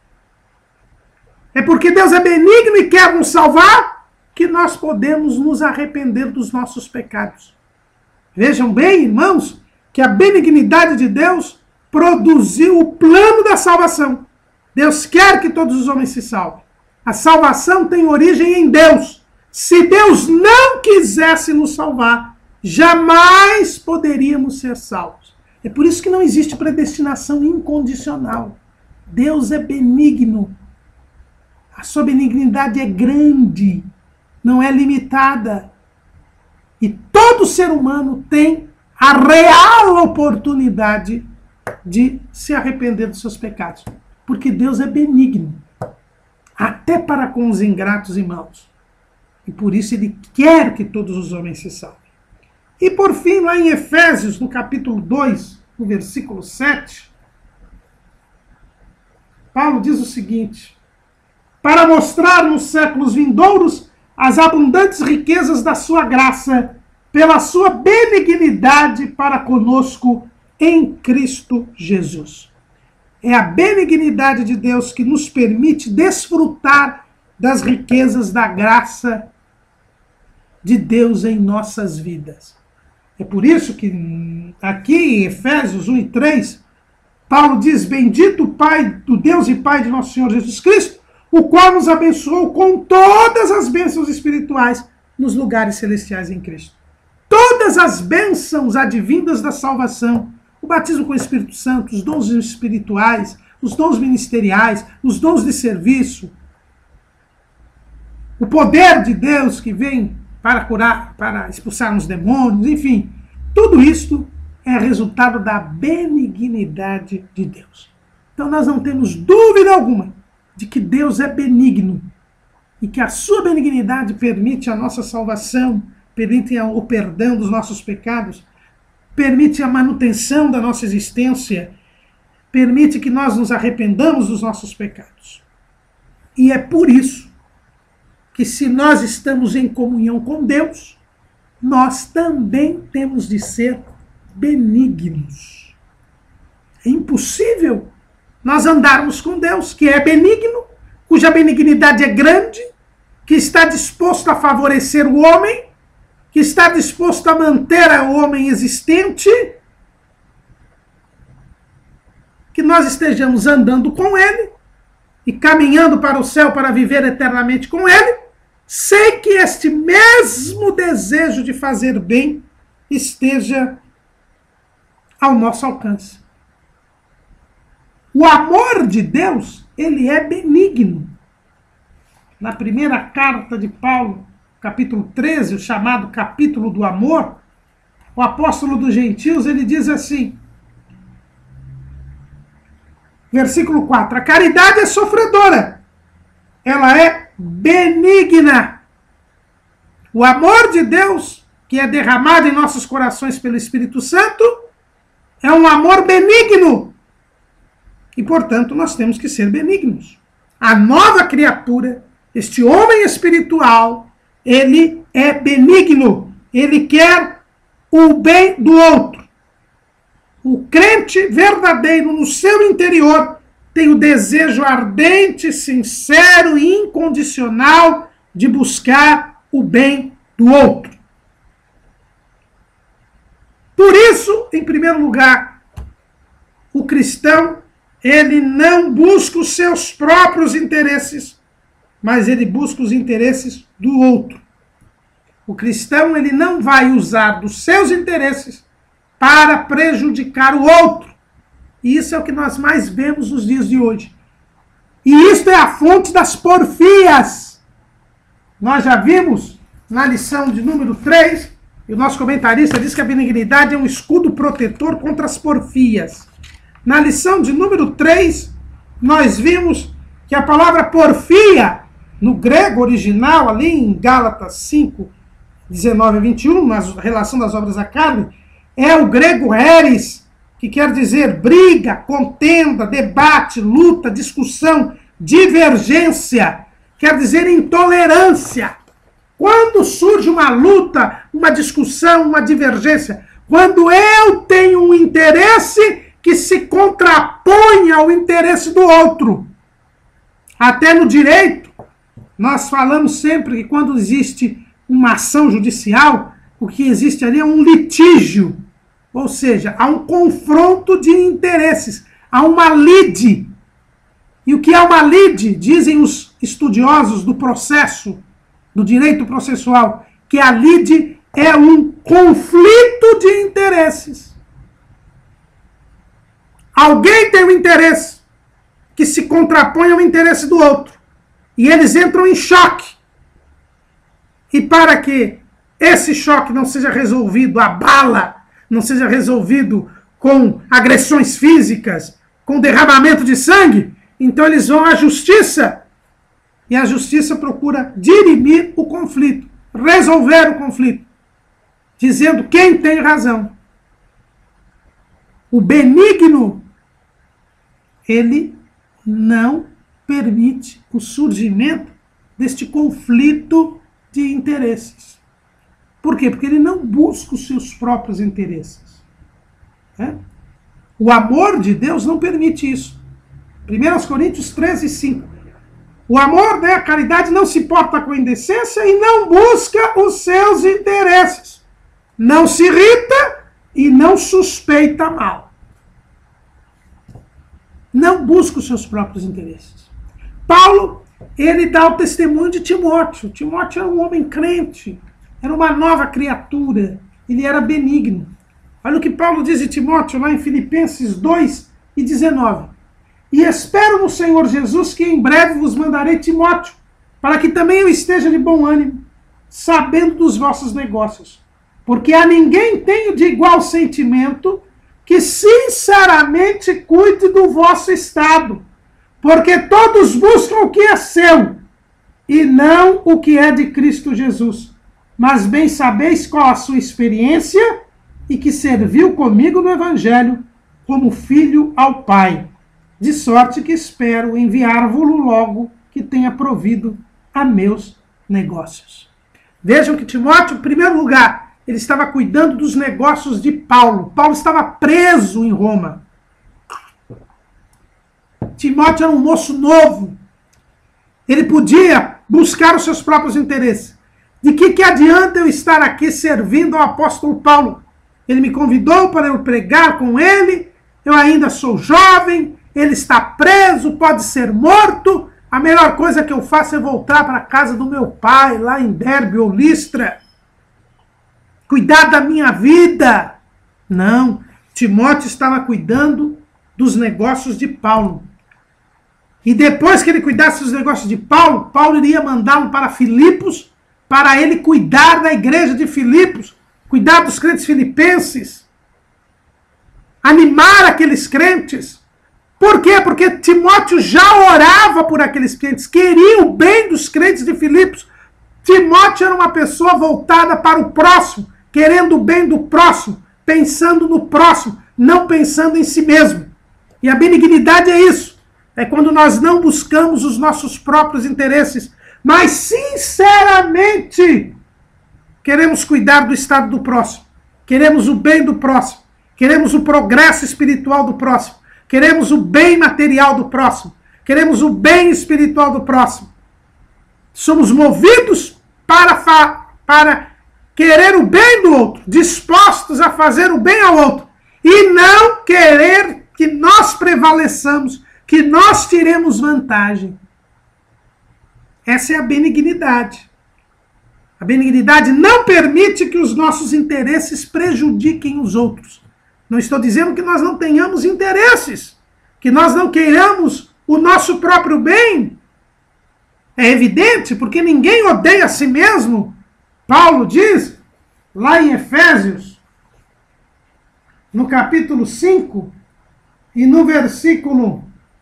É porque Deus é benigno e quer nos salvar que nós podemos nos arrepender dos nossos pecados. Vejam bem, irmãos, que a benignidade de Deus produziu o plano da salvação. Deus quer que todos os homens se salvem. A salvação tem origem em Deus. Se Deus não quisesse nos salvar, jamais poderíamos ser salvos. É por isso que não existe predestinação incondicional. Deus é benigno. A sua benignidade é grande, não é limitada. E todo ser humano tem a real oportunidade de se arrepender dos seus pecados. Porque Deus é benigno, até para com os ingratos e maus. E por isso Ele quer que todos os homens se salvem. E por fim, lá em Efésios, no capítulo 2, no versículo 7, Paulo diz o seguinte: para mostrar nos séculos vindouros as abundantes riquezas da sua graça, pela sua benignidade para conosco em Cristo Jesus. É a benignidade de Deus que nos permite desfrutar das riquezas da graça de Deus em nossas vidas. É por isso que aqui em Efésios 1 e 3, Paulo diz: bendito o Pai, o Deus e Pai de nosso Senhor Jesus Cristo, o qual nos abençoou com todas as bênçãos espirituais nos lugares celestiais em Cristo. Todas as bênçãos advindas da salvação, o batismo com o Espírito Santo, os dons espirituais, os dons ministeriais, os dons de serviço, o poder de Deus que vem para curar, para expulsar os demônios, enfim, tudo isto é resultado da benignidade de Deus. Então nós não temos dúvida alguma de que Deus é benigno e que a sua benignidade permite a nossa salvação, permite o perdão dos nossos pecados, permite a manutenção da nossa existência, permite que nós nos arrependamos dos nossos pecados. E é por isso que, se nós estamos em comunhão com Deus, nós também temos de ser benignos. É impossível nós andarmos com Deus, que é benigno, cuja benignidade é grande, que está disposto a favorecer o homem, que está disposto a manter o homem existente, que nós estejamos andando com Ele e caminhando para o céu para viver eternamente com Ele, sem que este mesmo desejo de fazer bem esteja ao nosso alcance. O amor de Deus ele é benigno. Na primeira carta de Paulo, capítulo 13, o chamado capítulo do amor, o apóstolo dos gentios, ele diz assim, versículo 4, a caridade é sofredora, ela é benigna. O amor de Deus, que é derramado em nossos corações pelo Espírito Santo, é um amor benigno. E, portanto, nós temos que ser benignos. A nova criatura, este homem espiritual, ele é benigno. Ele quer o bem do outro. O crente verdadeiro no seu interior tem o desejo ardente, sincero e incondicional de buscar o bem do outro. Por isso, em primeiro lugar, o cristão, ele não busca os seus próprios interesses, mas ele busca os interesses do outro. O cristão, ele não vai usar dos seus interesses para prejudicar o outro. E isso é o que nós mais vemos nos dias de hoje. E isso é a fonte das porfias. Nós já vimos na lição de número 3, e o nosso comentarista diz que a benignidade é um escudo protetor contra as porfias. Na lição de número 3, nós vimos que a palavra porfia, no grego original, ali em Gálatas 5, 19 a 21, na relação das obras da carne, é o grego eris, que quer dizer briga, contenda, debate, luta, discussão, divergência, quer dizer intolerância. Quando surge uma luta, uma discussão, uma divergência, quando eu tenho um interesse que se contrapõe ao interesse do outro. Até no direito, nós falamos sempre que quando existe uma ação judicial, o que existe ali é um litígio, ou seja, há um confronto de interesses, há uma lide. E o que é uma lide, dizem os estudiosos do processo, do direito processual, que a lide é um conflito de interesses. Alguém tem um interesse que se contrapõe ao interesse do outro. E eles entram em choque. E para que esse choque não seja resolvido a bala, não seja resolvido com agressões físicas, com derramamento de sangue, então eles vão à justiça. E a justiça procura dirimir o conflito, resolver o conflito, dizendo quem tem razão. O benigno, ele não permite o surgimento deste conflito de interesses. Por quê? Porque ele não busca os seus próprios interesses. O amor de Deus não permite isso. 1 Coríntios 13, 5. O amor, a caridade não se porta com indecência e não busca os seus interesses. Não se irrita e não suspeita mal. Não busca os seus próprios interesses. Paulo, ele dá o testemunho de Timóteo. Timóteo era um homem crente, era uma nova criatura, ele era benigno. Olha o que Paulo diz de Timóteo lá em Filipenses 2 e 19. E espero no Senhor Jesus que em breve vos mandarei Timóteo, para que também eu esteja de bom ânimo, sabendo dos vossos negócios. Porque a ninguém tenho de igual sentimento que sinceramente cuide do vosso estado, porque todos buscam o que é seu, e não o que é de Cristo Jesus. Mas bem sabeis qual a sua experiência, e que serviu comigo no Evangelho, como filho ao Pai. De sorte que espero enviar-vos logo que tenha provido a meus negócios. Vejam que Timóteo, em primeiro lugar, ele estava cuidando dos negócios de Paulo. Paulo estava preso em Roma. Timóteo era um moço novo. Ele podia buscar os seus próprios interesses. De que adianta eu estar aqui servindo ao apóstolo Paulo? Ele me convidou para eu pregar com ele, eu ainda sou jovem, ele está preso, pode ser morto. A melhor coisa que eu faço é voltar para a casa do meu pai, lá em Derbe ou Listra. Cuidar da minha vida. Não, Timóteo estava cuidando dos negócios de Paulo. E depois que ele cuidasse dos negócios de Paulo, Paulo iria mandá-lo para Filipos, para ele cuidar da igreja de Filipos, cuidar dos crentes filipenses, animar aqueles crentes. Por quê? Porque Timóteo já orava por aqueles crentes, queria o bem dos crentes de Filipos. Timóteo era uma pessoa voltada para o próximo, querendo o bem do próximo, pensando no próximo, não pensando em si mesmo. E a benignidade é isso. É quando nós não buscamos os nossos próprios interesses, mas sinceramente queremos cuidar do estado do próximo, queremos o bem do próximo, queremos o progresso espiritual do próximo, queremos o bem material do próximo, queremos o bem espiritual do próximo. Somos movidos para querer o bem do outro, dispostos a fazer o bem ao outro, e não querer que nós prevaleçamos, que nós tiremos vantagem. Essa é a benignidade. A benignidade não permite que os nossos interesses prejudiquem os outros. Não estou dizendo que nós não tenhamos interesses, que nós não queiramos o nosso próprio bem. É evidente, porque ninguém odeia a si mesmo. Paulo diz, lá em Efésios, no capítulo 5, e no versículo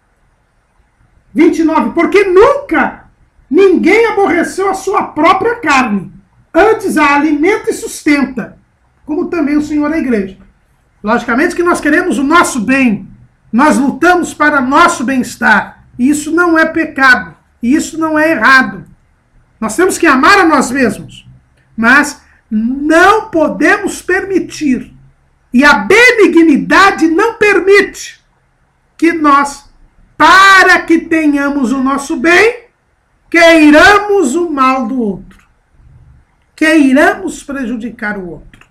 29, porque nunca ninguém aborreceu a sua própria carne, antes a alimenta e sustenta, como também o Senhor a igreja. Logicamente que nós queremos o nosso bem, nós lutamos para nosso bem-estar, e isso não é pecado, e isso não é errado. Nós temos que amar a nós mesmos, mas não podemos permitir, e a benignidade não permite que nós, para que tenhamos o nosso bem, queiramos o mal do outro, queiramos prejudicar o outro.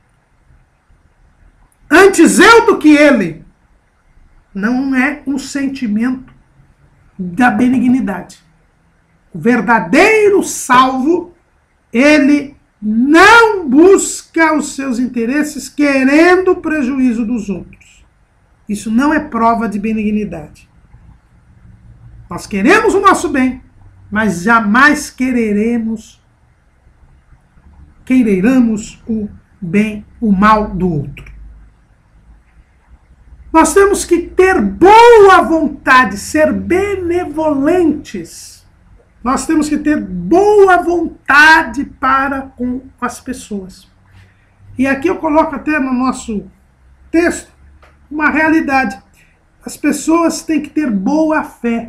Antes eu do que ele, não é um sentimento da benignidade. O verdadeiro salvo, ele não busca os seus interesses querendo o prejuízo dos outros. Isso não é prova de benignidade. Nós queremos o nosso bem, mas jamais quereremos o bem, o mal do outro. Nós temos que ter boa vontade, ser benevolentes. Nós temos que ter boa vontade para com as pessoas. E aqui eu coloco até no nosso texto uma realidade. As pessoas têm que ter boa fé.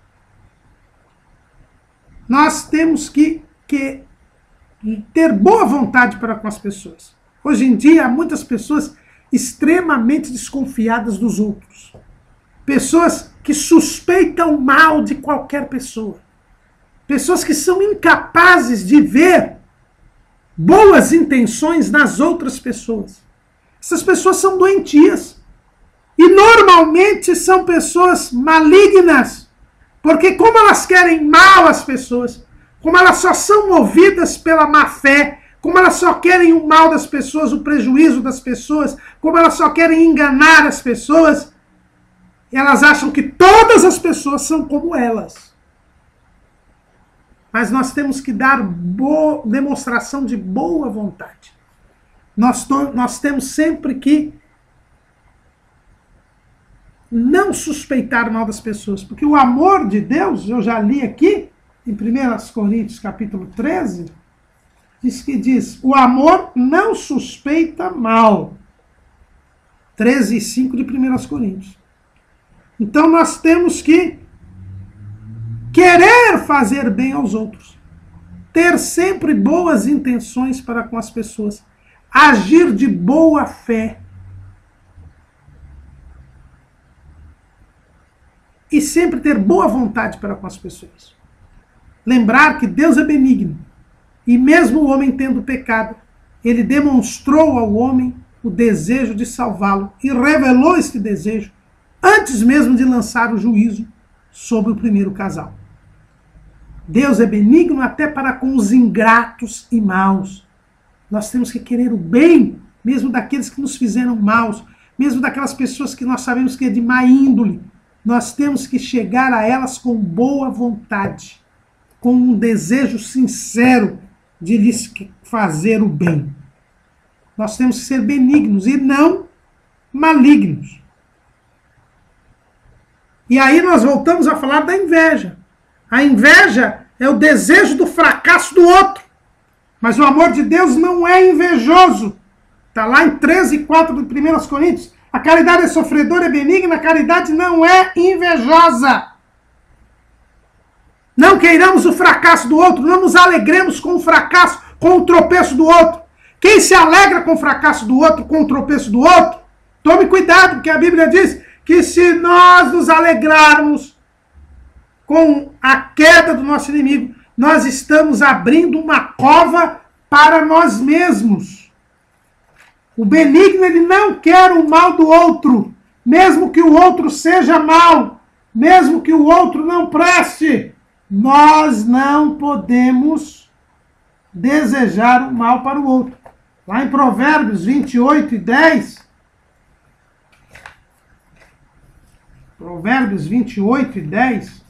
Nós temos que ter boa vontade para com as pessoas. Hoje em dia, há muitas pessoas extremamente desconfiadas dos outros. Pessoas que suspeitam mal de qualquer pessoa. Pessoas que são incapazes de ver boas intenções nas outras pessoas. Essas pessoas são doentias. E normalmente são pessoas malignas. Porque como elas querem mal às pessoas, como elas só são movidas pela má fé, como elas só querem o mal das pessoas, o prejuízo das pessoas, como elas só querem enganar as pessoas, elas acham que todas as pessoas são como elas. Mas nós temos que dar demonstração de boa vontade. Nós temos sempre que não suspeitar mal das pessoas, porque o amor de Deus, eu já li aqui, em 1 Coríntios capítulo 13, diz, o amor não suspeita mal. 13:5 de 1 Coríntios. Então nós temos que querer fazer bem aos outros, ter sempre boas intenções para com as pessoas, agir de boa fé, e sempre ter boa vontade para com as pessoas. Lembrar que Deus é benigno. E mesmo o homem tendo pecado, ele demonstrou ao homem o desejo de salvá-lo e revelou este desejo antes mesmo de lançar o juízo sobre o primeiro casal. Deus é benigno até para com os ingratos e maus. Nós temos que querer o bem, mesmo daqueles que nos fizeram maus, mesmo daquelas pessoas que nós sabemos que é de má índole. nós temos que chegar a elas com boa vontade, com um desejo sincero de lhes fazer o bem. Nós temos que ser benignos e não malignos. E aí nós voltamos a falar da inveja. A inveja é o desejo do fracasso do outro. Mas o amor de Deus não é invejoso. Está lá em 13:4 de 1 Coríntios. A caridade é sofredora, é benigna, a caridade não é invejosa. Não queiramos o fracasso do outro, não nos alegremos com o fracasso, com o tropeço do outro. Quem se alegra com o fracasso do outro, com o tropeço do outro, tome cuidado, porque a Bíblia diz que se nós nos alegrarmos com a queda do nosso inimigo, nós estamos abrindo uma cova para nós mesmos. O benigno, ele não quer o mal do outro, mesmo que o outro seja mal, mesmo que o outro não preste. Nós não podemos desejar o mal para o outro. Lá em Provérbios 28:10, Provérbios 28:10,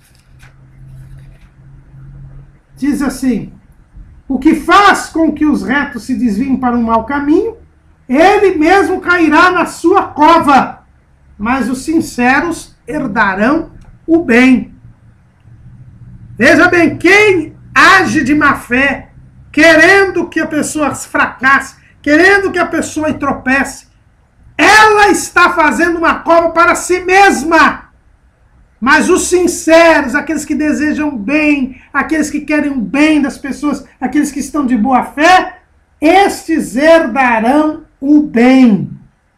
diz assim: o que faz com que os retos se desviem para um mau caminho, ele mesmo cairá na sua cova, mas os sinceros herdarão o bem. Veja bem, quem age de má fé, querendo que a pessoa fracasse, querendo que a pessoa tropece, ela está fazendo uma cova para si mesma. Mas os sinceros, aqueles que desejam bem, aqueles que querem o bem das pessoas, aqueles que estão de boa fé, estes herdarão o bem.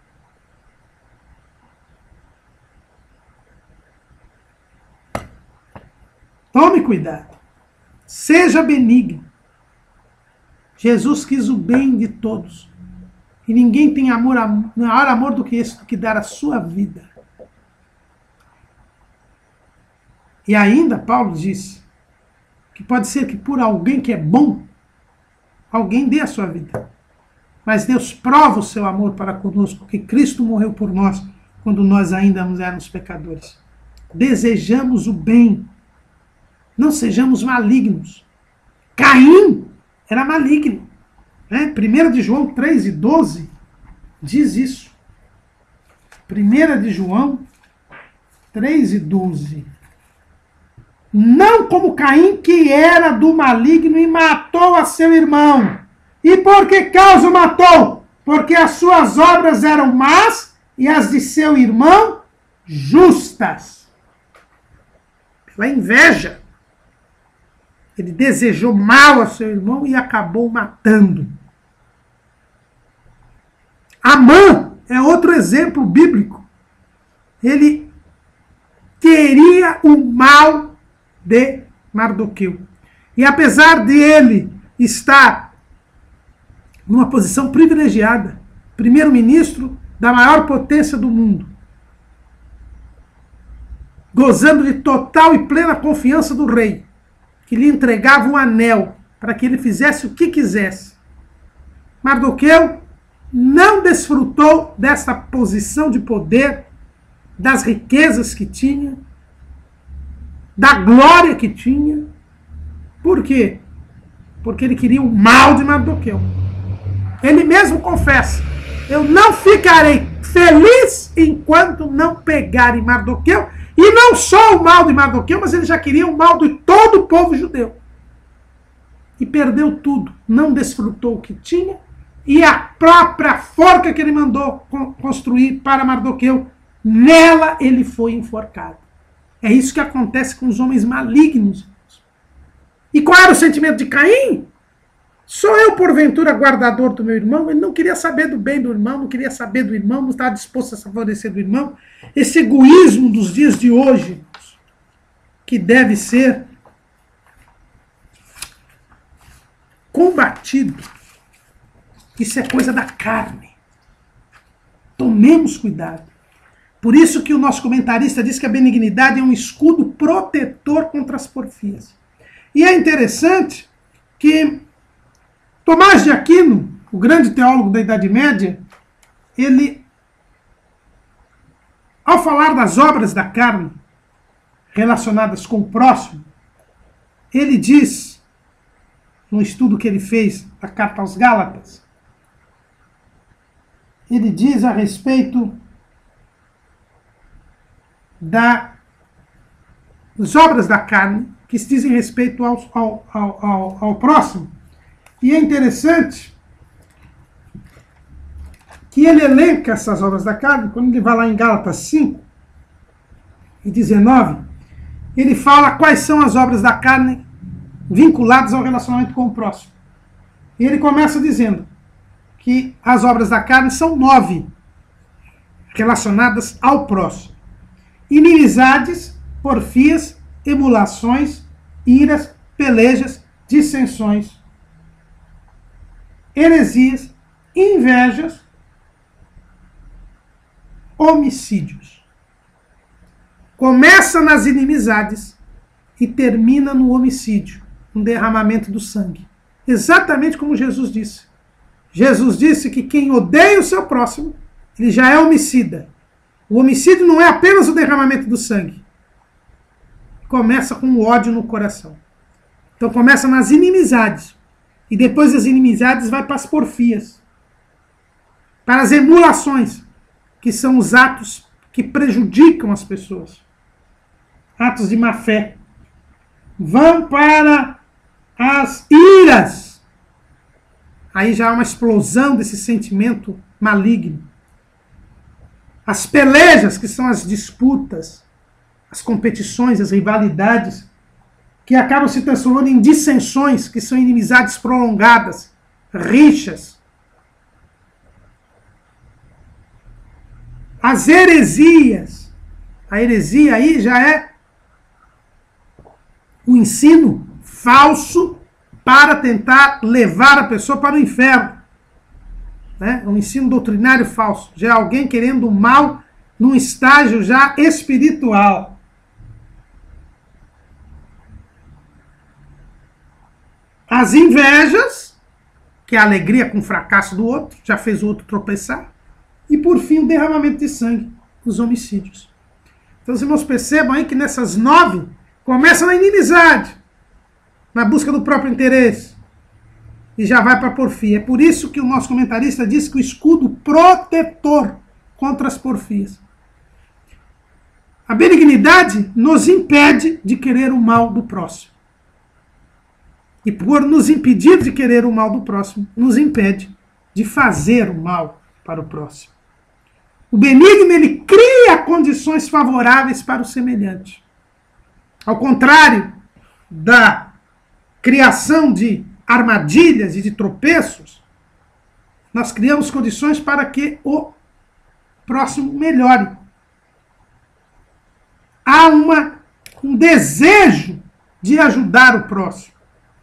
Tome cuidado. Seja benigno. Jesus quis o bem de todos. E ninguém tem maior amor do que esse, do que dar a sua vida. E ainda Paulo diz que pode ser que por alguém que é bom, alguém dê a sua vida. Mas Deus prova o seu amor para conosco, porque Cristo morreu por nós quando nós ainda éramos pecadores. Desejamos o bem. Não sejamos malignos. Caim era maligno. Né? 1 de João 3:12 diz isso. 1 de João 3:12. Não como Caim, que era do maligno e matou a seu irmão. E por que causa o matou? Porque as suas obras eram más e as de seu irmão justas. Pela inveja. Ele desejou mal a seu irmão e acabou matando. Amã é outro exemplo bíblico. Ele queria o mal de Mardoqueu. E apesar de ele estar numa posição privilegiada, primeiro-ministro da maior potência do mundo, gozando de total e plena confiança do rei, que lhe entregava um anel para que ele fizesse o que quisesse, Mardoqueu não desfrutou dessa posição de poder, das riquezas que tinha, da glória que tinha. Por quê? Porque ele queria o mal de Mardoqueu. Ele mesmo confessa: eu não ficarei feliz enquanto não pegarem Mardoqueu. E não só o mal de Mardoqueu, mas ele já queria o mal de todo o povo judeu. E perdeu tudo. Não desfrutou o que tinha. E a própria forca que ele mandou construir para Mardoqueu, nela ele foi enforcado. É isso que acontece com os homens malignos. E qual era o sentimento de Caim? Sou eu, porventura, guardador do meu irmão? Ele não queria saber do bem do irmão, não queria saber do irmão, não estava disposto a se favorecer do irmão. Esse egoísmo dos dias de hoje, que deve ser combatido. Isso é coisa da carne. Tomemos cuidado. Por isso que o nosso comentarista diz que a benignidade é um escudo protetor contra as porfias. E é interessante que Tomás de Aquino, o grande teólogo da Idade Média, ele, ao falar das obras da carne, relacionadas com o próximo, ele diz, no estudo que ele fez da Carta aos Gálatas, ele diz a respeito das obras da carne, que dizem respeito ao próximo. E é interessante que ele elenca essas obras da carne, quando ele vai lá em Gálatas 5 e 19, ele fala quais são as obras da carne vinculadas ao relacionamento com o próximo. E ele começa dizendo que as obras da carne são 9 relacionadas ao próximo. Inimizades, porfias, emulações, iras, pelejas, dissensões, heresias, invejas, homicídios. Começa nas inimizades e termina no homicídio, um derramamento do sangue. Exatamente como Jesus disse. Jesus disse que quem odeia o seu próximo, ele já é homicida. O homicídio não é apenas o derramamento do sangue. Começa com o ódio no coração. Então começa nas inimizades. E depois das inimizades vai para as porfias. Para as emulações, que são os atos que prejudicam as pessoas. Atos de má fé. Vão para as iras. Aí já há uma explosão desse sentimento maligno. As pelejas, que são as disputas, as competições, as rivalidades, que acabam se transformando em dissensões, que são inimizades prolongadas, rixas. As heresias. A heresia aí já é o ensino falso para tentar levar a pessoa para o inferno. Né? Um ensino doutrinário falso. Já é alguém querendo o mal num estágio já espiritual. As invejas, que é a alegria com o fracasso do outro, já fez o outro tropeçar. E por fim o derramamento de sangue, os homicídios. Então os irmãos percebam aí que nessas 9, começa na inimizade, na busca do próprio interesse, e já vai para a porfia. É por isso que o nosso comentarista diz que o escudo protetor contra as porfias. A benignidade nos impede de querer o mal do próximo. E por nos impedir de querer o mal do próximo, nos impede de fazer o mal para o próximo. O benigno, ele cria condições favoráveis para o semelhante. Ao contrário da criação de armadilhas e de tropeços, nós criamos condições para que o próximo melhore. Há um desejo de ajudar o próximo.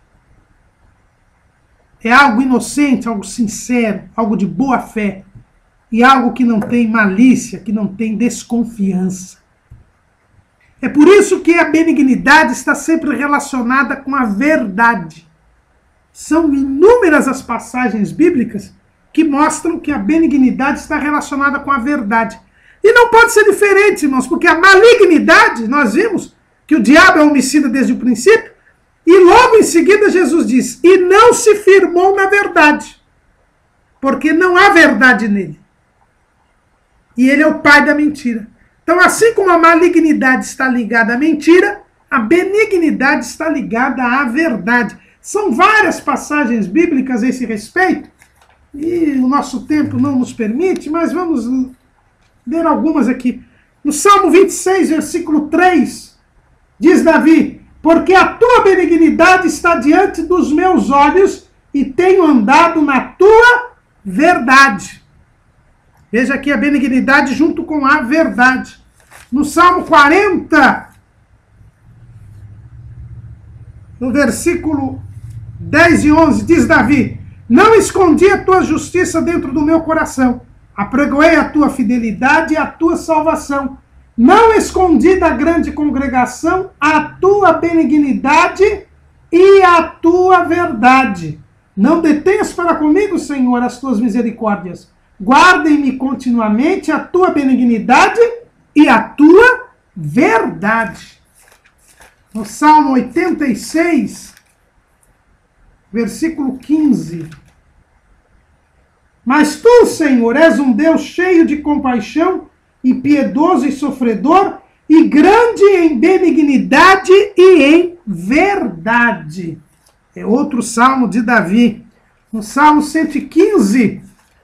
É algo inocente, algo sincero, algo de boa fé. E algo que não tem malícia, que não tem desconfiança. É por isso que a benignidade está sempre relacionada com a verdade. São inúmeras as passagens bíblicas que mostram que a benignidade está relacionada com a verdade. E não pode ser diferente, irmãos, porque a malignidade, nós vimos que o diabo é homicida desde o princípio, e logo em seguida Jesus diz, e não se firmou na verdade, porque não há verdade nele. E ele é o pai da mentira. Então, assim como a malignidade está ligada à mentira, a benignidade está ligada à verdade. São várias passagens bíblicas a esse respeito, e o nosso tempo não nos permite, mas vamos ler algumas aqui. No Salmo 26, versículo 3, diz Davi, porque a tua benignidade está diante dos meus olhos e tenho andado na tua verdade. Veja aqui a benignidade junto com a verdade. No Salmo 40, no versículo 10 e 11, diz Davi, não escondi a tua justiça dentro do meu coração, apregoei a tua fidelidade e a tua salvação. Não escondi da grande congregação a tua benignidade e a tua verdade. Não detenhas para comigo, Senhor, as tuas misericórdias. Guardem-me continuamente a tua benignidade e a tua verdade. no Salmo 86, versículo 15. Mas tu, Senhor, és um Deus cheio de compaixão e piedoso e sofredor, e grande em benignidade e em verdade. É outro salmo de Davi. No Salmo 115,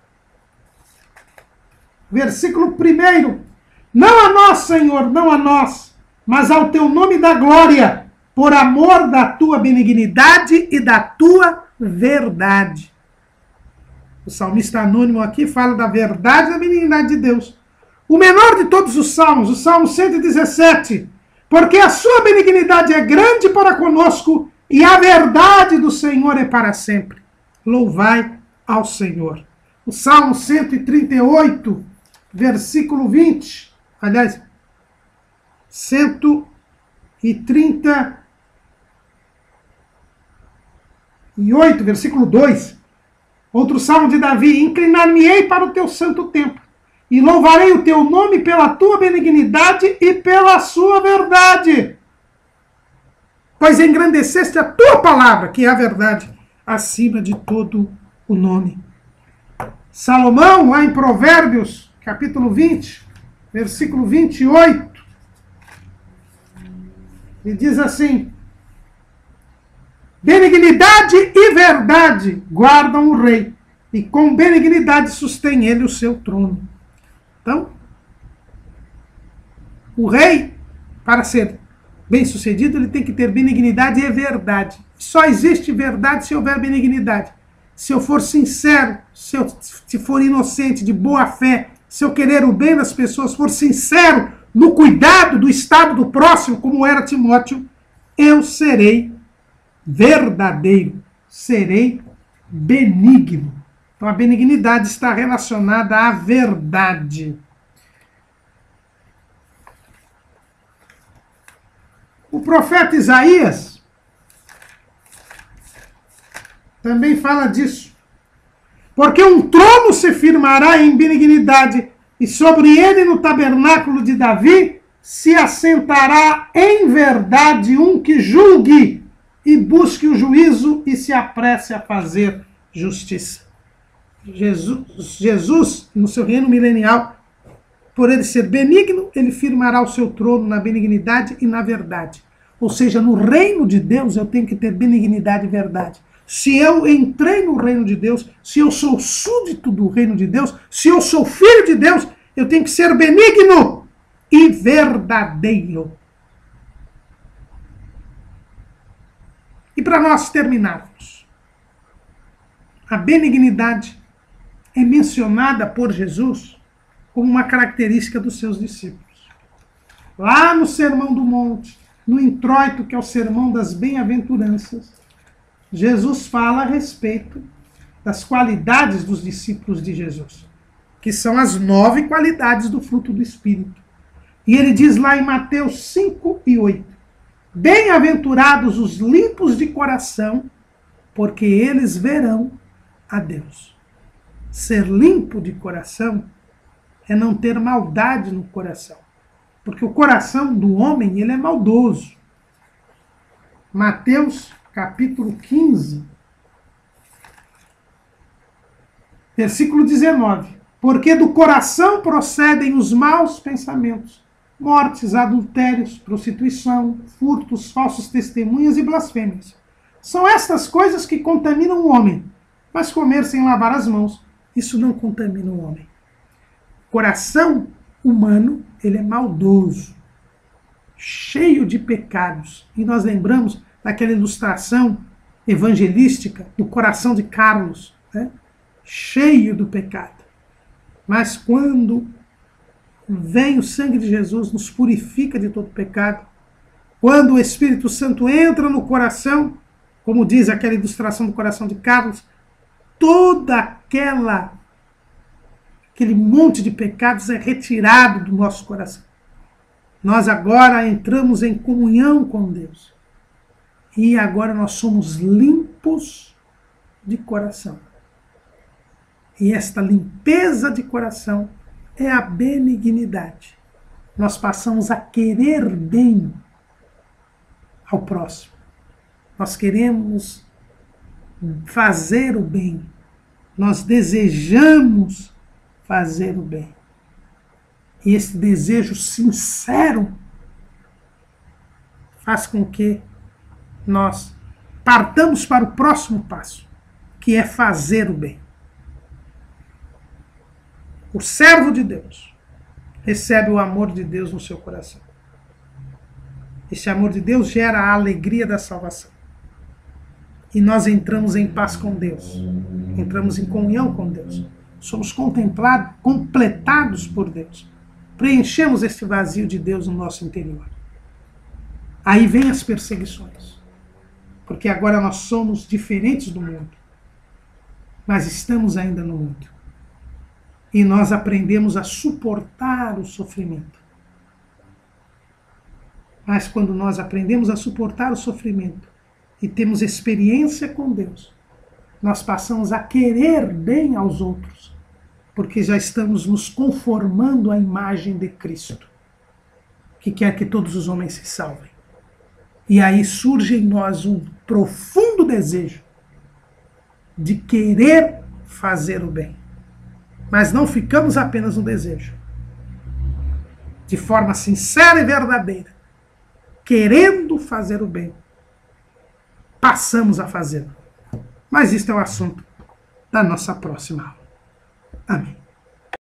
versículo 1. Não a nós, Senhor, não a nós, mas ao teu nome da glória, por amor da tua benignidade e da tua verdade. O salmista anônimo aqui fala da verdade e da benignidade de Deus. O menor de todos os salmos, o Salmo 117, porque a sua benignidade é grande para conosco e a verdade do Senhor é para sempre. Louvai ao Senhor. O Salmo 138, versículo 20, aliás, 138, versículo 2. Outro salmo de Davi: inclinar-me-ei para o teu santo templo, e louvarei o teu nome pela tua benignidade e pela sua verdade. Pois engrandeceste a tua palavra, que é a verdade, acima de todo o nome. Salomão, lá em Provérbios, capítulo 20, versículo 28, ele diz assim: benignidade e verdade guardam o rei, e com benignidade sustém ele o seu trono. Então, o rei, para ser bem-sucedido, ele tem que ter benignidade e verdade. Só existe verdade se houver benignidade. Se eu for sincero, se for inocente, de boa fé, se eu querer o bem das pessoas, for sincero no cuidado do estado do próximo, como era Timóteo, eu serei verdadeiro, serei benigno. Então a benignidade está relacionada à verdade. O profeta Isaías também fala disso. Porque um trono se firmará em benignidade, e sobre ele no tabernáculo de Davi se assentará em verdade um que julgue e busque o juízo e se apresse a fazer justiça. Jesus, no seu reino milenial, por ele ser benigno, ele firmará o seu trono na benignidade e na verdade. Ou seja, no reino de Deus eu tenho que ter benignidade e verdade. Se eu entrei no reino de Deus, se eu sou súdito do reino de Deus, se eu sou filho de Deus, eu tenho que ser benigno e verdadeiro. E para nós terminarmos, a benignidade é mencionada por Jesus como uma característica dos seus discípulos. Lá no Sermão do Monte, no introito que é o Sermão das Bem-aventuranças, Jesus fala a respeito das qualidades dos discípulos de Jesus, que são as 9 qualidades do fruto do Espírito. E ele diz lá em Mateus 5 e 8, bem-aventurados os limpos de coração, porque eles verão a Deus. Ser limpo de coração é não ter maldade no coração. Porque o coração do homem, ele é maldoso. Mateus, capítulo 15, versículo 19. Porque do coração procedem os maus pensamentos, mortes, adultérios, prostituição, furtos, falsos testemunhas e blasfêmias. São estas coisas que contaminam o homem, mas comer sem lavar as mãos, isso não contamina o homem. O coração humano, ele é maldoso, cheio de pecados. E nós lembramos daquela ilustração evangelística do coração de Carlos, né? Cheio do pecado. Mas quando vem o sangue de Jesus, nos purifica de todo pecado. Quando o Espírito Santo entra no coração, como diz aquela ilustração do coração de Carlos, toda aquele monte de pecados é retirado do nosso coração. Nós agora entramos em comunhão com Deus. E agora nós somos limpos de coração. E esta limpeza de coração é a benignidade. Nós passamos a querer bem ao próximo. Nós queremos fazer o bem. Nós desejamos fazer o bem. E esse desejo sincero faz com que nós partamos para o próximo passo, que é fazer o bem. O servo de Deus recebe o amor de Deus no seu coração. Esse amor de Deus gera a alegria da salvação. E nós entramos em paz com Deus. Entramos em comunhão com Deus. Somos contemplados, completados por Deus. Preenchemos este vazio de Deus no nosso interior. Aí vem as perseguições. Porque agora nós somos diferentes do mundo. Mas estamos ainda no mundo. E nós aprendemos a suportar o sofrimento. Mas quando nós aprendemos a suportar o sofrimento e temos experiência com Deus, nós passamos a querer bem aos outros, porque já estamos nos conformando à imagem de Cristo, que quer que todos os homens se salvem. E aí surge em nós um profundo desejo de querer fazer o bem. Mas não ficamos apenas no desejo. De forma sincera e verdadeira, querendo fazer o bem, passamos a fazê-lo. Mas isto é o assunto da nossa próxima aula. Amém.